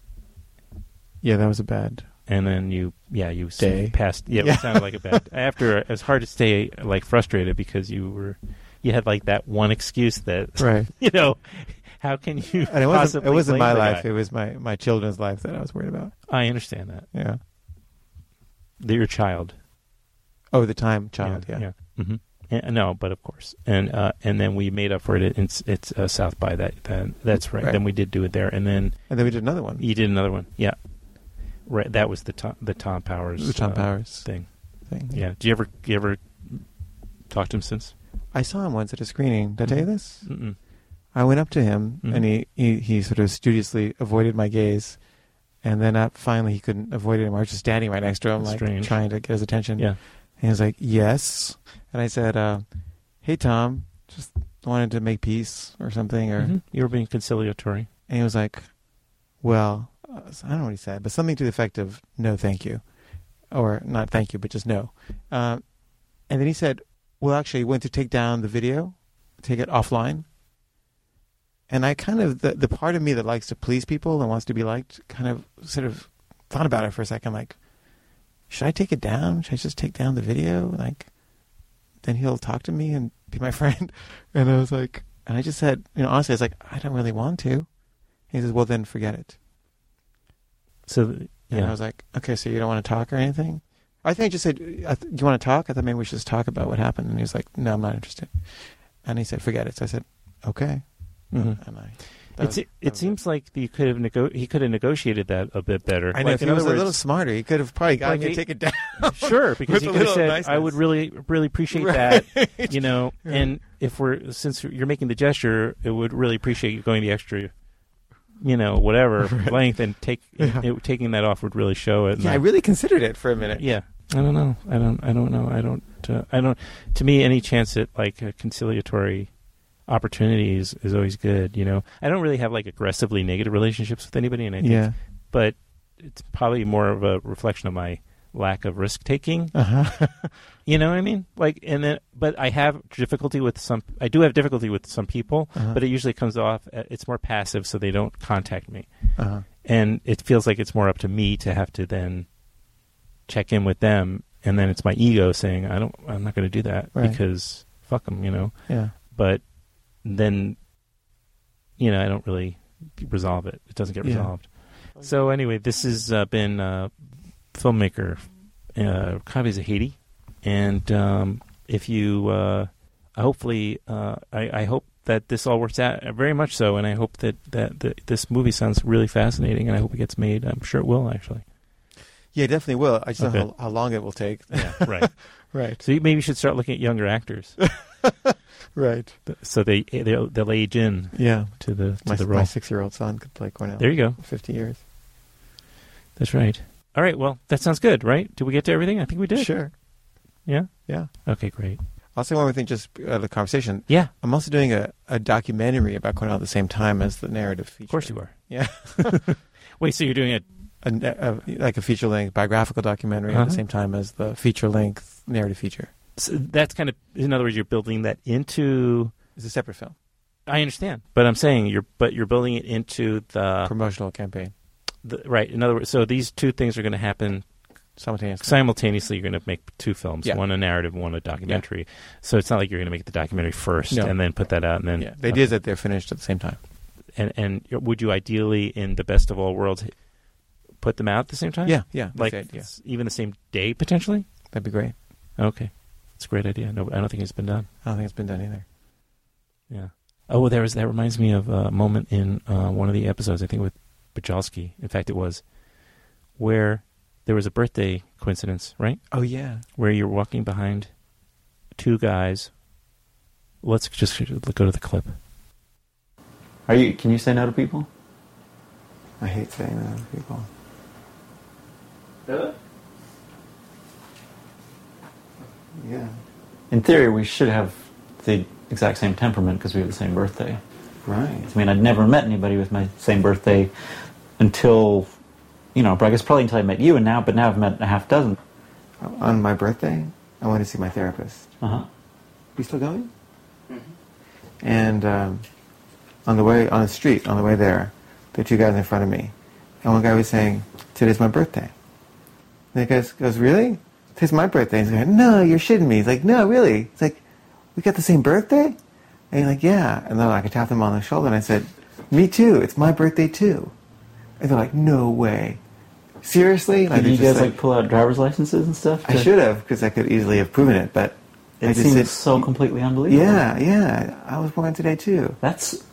Yeah, that was a bad. and then you yeah you s- Day. passed. Yeah, Yeah. it sounded like a bad. After it was hard to stay like frustrated because you were you had like that one excuse that Right. you know. How can you? And it wasn't. possibly It wasn't blame my the life. guy? It was my my children's life that I was worried about. I understand that. Yeah. They're your child. Oh, the time child. Yeah. Yeah. hmm And, no, but of course, and uh, and then we made up for it. It's it's uh, South by that. that that's right. Right. Then we did do it there, and then And then we did another one. you did another one. Yeah, right. That was the Tom, the Tom Powers The Tom uh, Powers thing. thing. Yeah. Do you ever you ever talk to him since? I saw him once at a screening. Did I tell you this? Mm-mm. I went up to him Mhm. and he, he, he sort of studiously avoided my gaze. And then uh, finally he couldn't avoid it anymore. I was just standing right next to him, like Strange. trying to get his attention. Yeah. And he was like, "Yes." And I said, uh, "Hey, Tom, just wanted to make peace or something." Or Mhm. You were being conciliatory. And he was like, "Well," uh, I don't know what he said, but something to the effect of, "No, thank you." Or not thank you, but just no. Uh, and then he said, "Well, actually, he went to take down the video, take it offline." And I kind of, the, the part of me that likes to please people and wants to be liked, kind of sort of thought about it for a second, like, should I take it down? Should I just take down the video? Like, then he'll talk to me and be my friend. And I was like, and I just said, you know, honestly, I was like, I don't really want to. And he says, well, then forget it. So And yeah. I was like, okay, so you don't want to talk or anything? I think I just said, I th- do you want to talk? I thought maybe we should just talk about what happened. And he was like, no, I'm not interested. And he said, forget it. So I said, okay. Mhm. And I, It's, that was- it that was seems like you could have nego- he could have negotiated that a bit better. I know, like, if in he was other a words, little smarter, he could have probably gotten Like me to he- take it down. Sure, because With he a could have little said, niceness. "I would really, really appreciate Right. that," you know. Yeah. And if we're since you're making the gesture, it would really appreciate you going the extra, you know, whatever Right. length, and take Yeah. it, taking that off would really show it. Yeah, I really considered it for a minute. yeah. I don't know. I don't. I don't know. I don't. Uh, I don't. To me, any chance at like a conciliatory opportunities is always good. You know, I don't really have like aggressively negative relationships with anybody, and I think, Yeah. but it's probably more of a reflection of my lack of risk taking. Uh-huh. You know what I mean? Like, and then, but I have difficulty with some. I do have difficulty with some people, Uh-huh. but it usually comes off. uh, It's more passive, so they don't contact me, Uh-huh. and it feels like it's more up to me to have to then check in with them, and then it's my ego saying, "I don't. I'm not going to do that Right. because fuck them," you know. Yeah. But then, you know, I don't really resolve it. It doesn't get Yeah. resolved. So anyway, this has uh, been uh, filmmaker uh, Copies of Haiti, and um, if you uh, hopefully, uh, I, I hope that this all works out very much so, and I hope that, that, that this movie sounds really fascinating, and I hope it gets made. I'm sure it will, actually. Yeah, it definitely will. I just Okay. don't know how, how long it will take. Yeah, right. Right. So you maybe should start looking at younger actors, Right. so they they'll, they'll age in Yeah. to the to My, the my role. six-year-old son could play Cornell. There you go. in fifty years. That's right. All right. Well, that sounds good, right? Did we get to everything? I think we did. Sure. Yeah. Yeah. Okay. Great. I'll say one more thing, just uh, the conversation. Yeah. I'm also doing a, a documentary about Cornell at the same time as the narrative feature. Of course you are. Yeah. Wait. So you're doing it? a, a, like a feature-length biographical documentary at Uh-huh. the same time as the feature-length narrative feature. So that's kind of, in other words, you're building that into. It's a separate film. I understand, but I'm saying you're, but you're building it into the, Promotional campaign. the right. In other words, so these two things are going to happen Simultaneously. simultaneously. You're going to make two films, Yeah. one a narrative, one a documentary. So it's not like you're going to make the documentary first No. and then put that out and then. Yeah. The idea is that they're finished at the same time. And and would you ideally, in the best of all worlds, put them out at the same time? Yeah, yeah. That's like the idea. s- even the same day potentially. That'd be great. Okay, it's a great idea. No, I don't think it's been done. I don't think it's been done either. Yeah. Oh, well, there was that reminds me of a moment in uh, one of the episodes, I think with Bajowski. In fact, it was where there was a birthday coincidence, right? Oh, yeah. Where you're walking behind two guys. Let's just go to the clip. Are you? Can you say no to people? I hate saying that to people. Really? Yeah. In theory, we should have the exact same temperament because we have the same birthday. Right. I mean, I'd never met anybody with my same birthday until, you know, I guess probably until I met you, and now, but now I've met a half dozen. On my birthday, I went to see my therapist. Uh huh. You still going? Mm-hmm. And um, on the way, on the street, on the way there, there were two guys in front of me. And one guy was saying, today's my birthday. And the guy goes, really? Today's my birthday. He's like, no, you're shitting me. He's like, no, really? It's like, we got the same birthday? And he's like, yeah. And then like, I tapped him on the shoulder and I said, me too. It's my birthday too. And they're like, no way. Seriously? Like, Did you they're guys just like pull out driver's licenses and stuff? I to- should have, because I could easily have proven it, but It I just seems said, so completely unbelievable. yeah, yeah, I was born today too. That's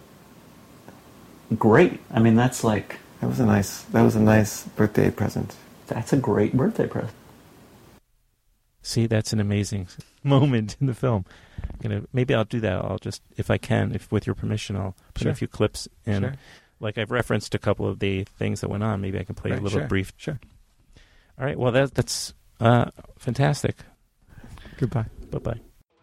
great. I mean, that's like, That was a nice, that was a nice birthday present. that's a great birthday present. See, that's an amazing moment in the film. I'm gonna maybe I'll do that. I'll just, if I can, if with your permission, I'll put Sure. a few clips in. Sure. Like I've referenced a couple of the things that went on. Maybe I can play a Right, little sure, brief. Sure. All right. Well, that, that's uh, fantastic. Goodbye. Bye bye.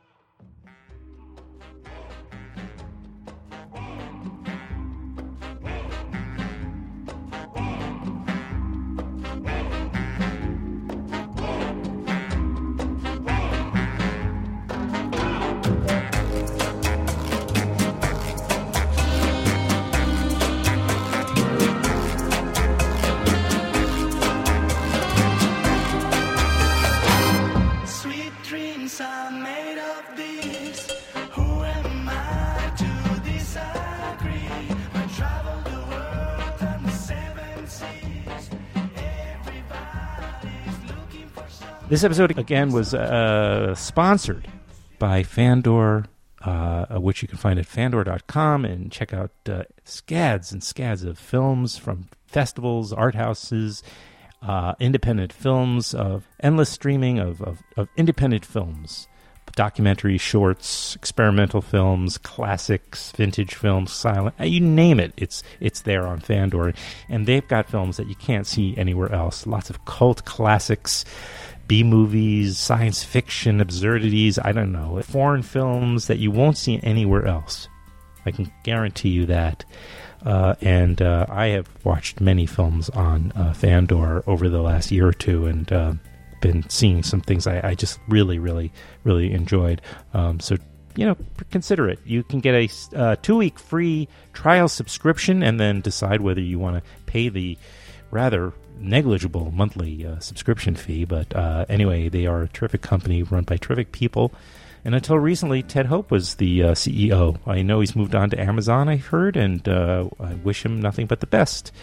Sweet dreams are made of these. Who am I to disagree? I travel the world and the seven seas. Everybody's looking for something. This episode again was uh, sponsored by Fandor, uh, which you can find at fandor dot com, and check out uh, scads and scads of films from festivals, art houses, uh, independent films, of endless streaming of, of, of independent films, documentaries, shorts, experimental films, classics, vintage films, silent, uh, you name it, it's it's there on Fandor. And they've got films that you can't see anywhere else. Lots of cult classics, B-movies, science fiction, absurdities, I don't know, foreign films that you won't see anywhere else. I can guarantee you that. Uh, and uh, I have watched many films on uh, Fandor over the last year or two, and uh, been seeing some things I, I just really, really, really enjoyed. Um, so, you know, consider it. You can get a uh, two-week free trial subscription and then decide whether you want to pay the rather negligible monthly uh, subscription fee. But uh, anyway, they are a terrific company run by terrific people. And until recently, Ted Hope was the uh, C E O. I know he's moved on to Amazon, I heard, and uh, I wish him nothing but the best.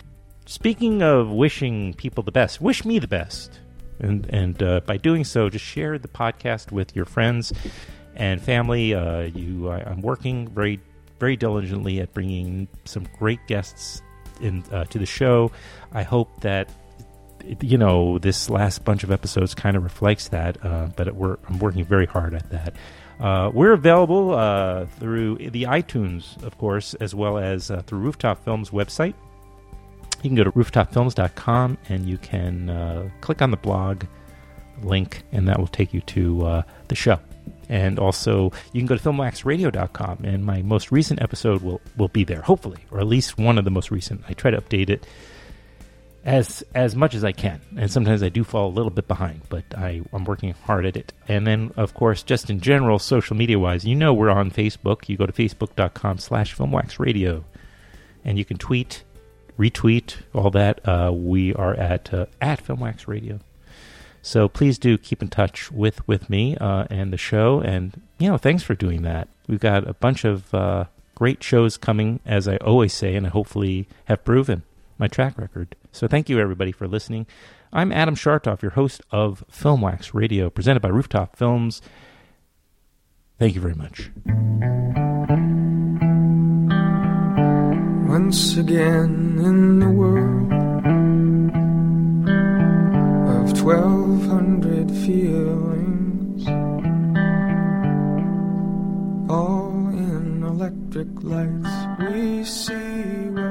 speaking of wishing people the best, wish me the best. And and uh, by doing so, just share the podcast with your friends and family. Uh, you, I, I'm working very, very diligently at bringing some great guests in uh, to the show. I hope that, you know, this last bunch of episodes kind of reflects that. Uh, but it, we're, I'm working very hard at that. Uh, we're available uh, through the iTunes, of course, as well as uh, through Rooftop Films website. You can go to rooftop films dot com and you can uh, click on the blog link, and that will take you to uh, the show. And also, you can go to film wax radio dot com, and my most recent episode will, will be there, hopefully, or at least one of the most recent. I try to update it as as much as I can, and sometimes I do fall a little bit behind, but I, I'm working hard at it. And then, of course, just in general, social media-wise, you know we're on Facebook. You go to facebook dot com slash filmwaxradio, and you can tweet, retweet, all that. Uh, we are at uh, at filmwaxradio. So please do keep in touch with, with me uh, and the show, and, you know, thanks for doing that. We've got a bunch of uh, great shows coming, as I always say, and I hopefully have proven my track record. So thank you, everybody, for listening. I'm Adam Shartoff, your host of Film Wax Radio, presented by Rooftop Films. Thank you very much. Once again in the world of twelve hundred feelings, all in electric lights, we see what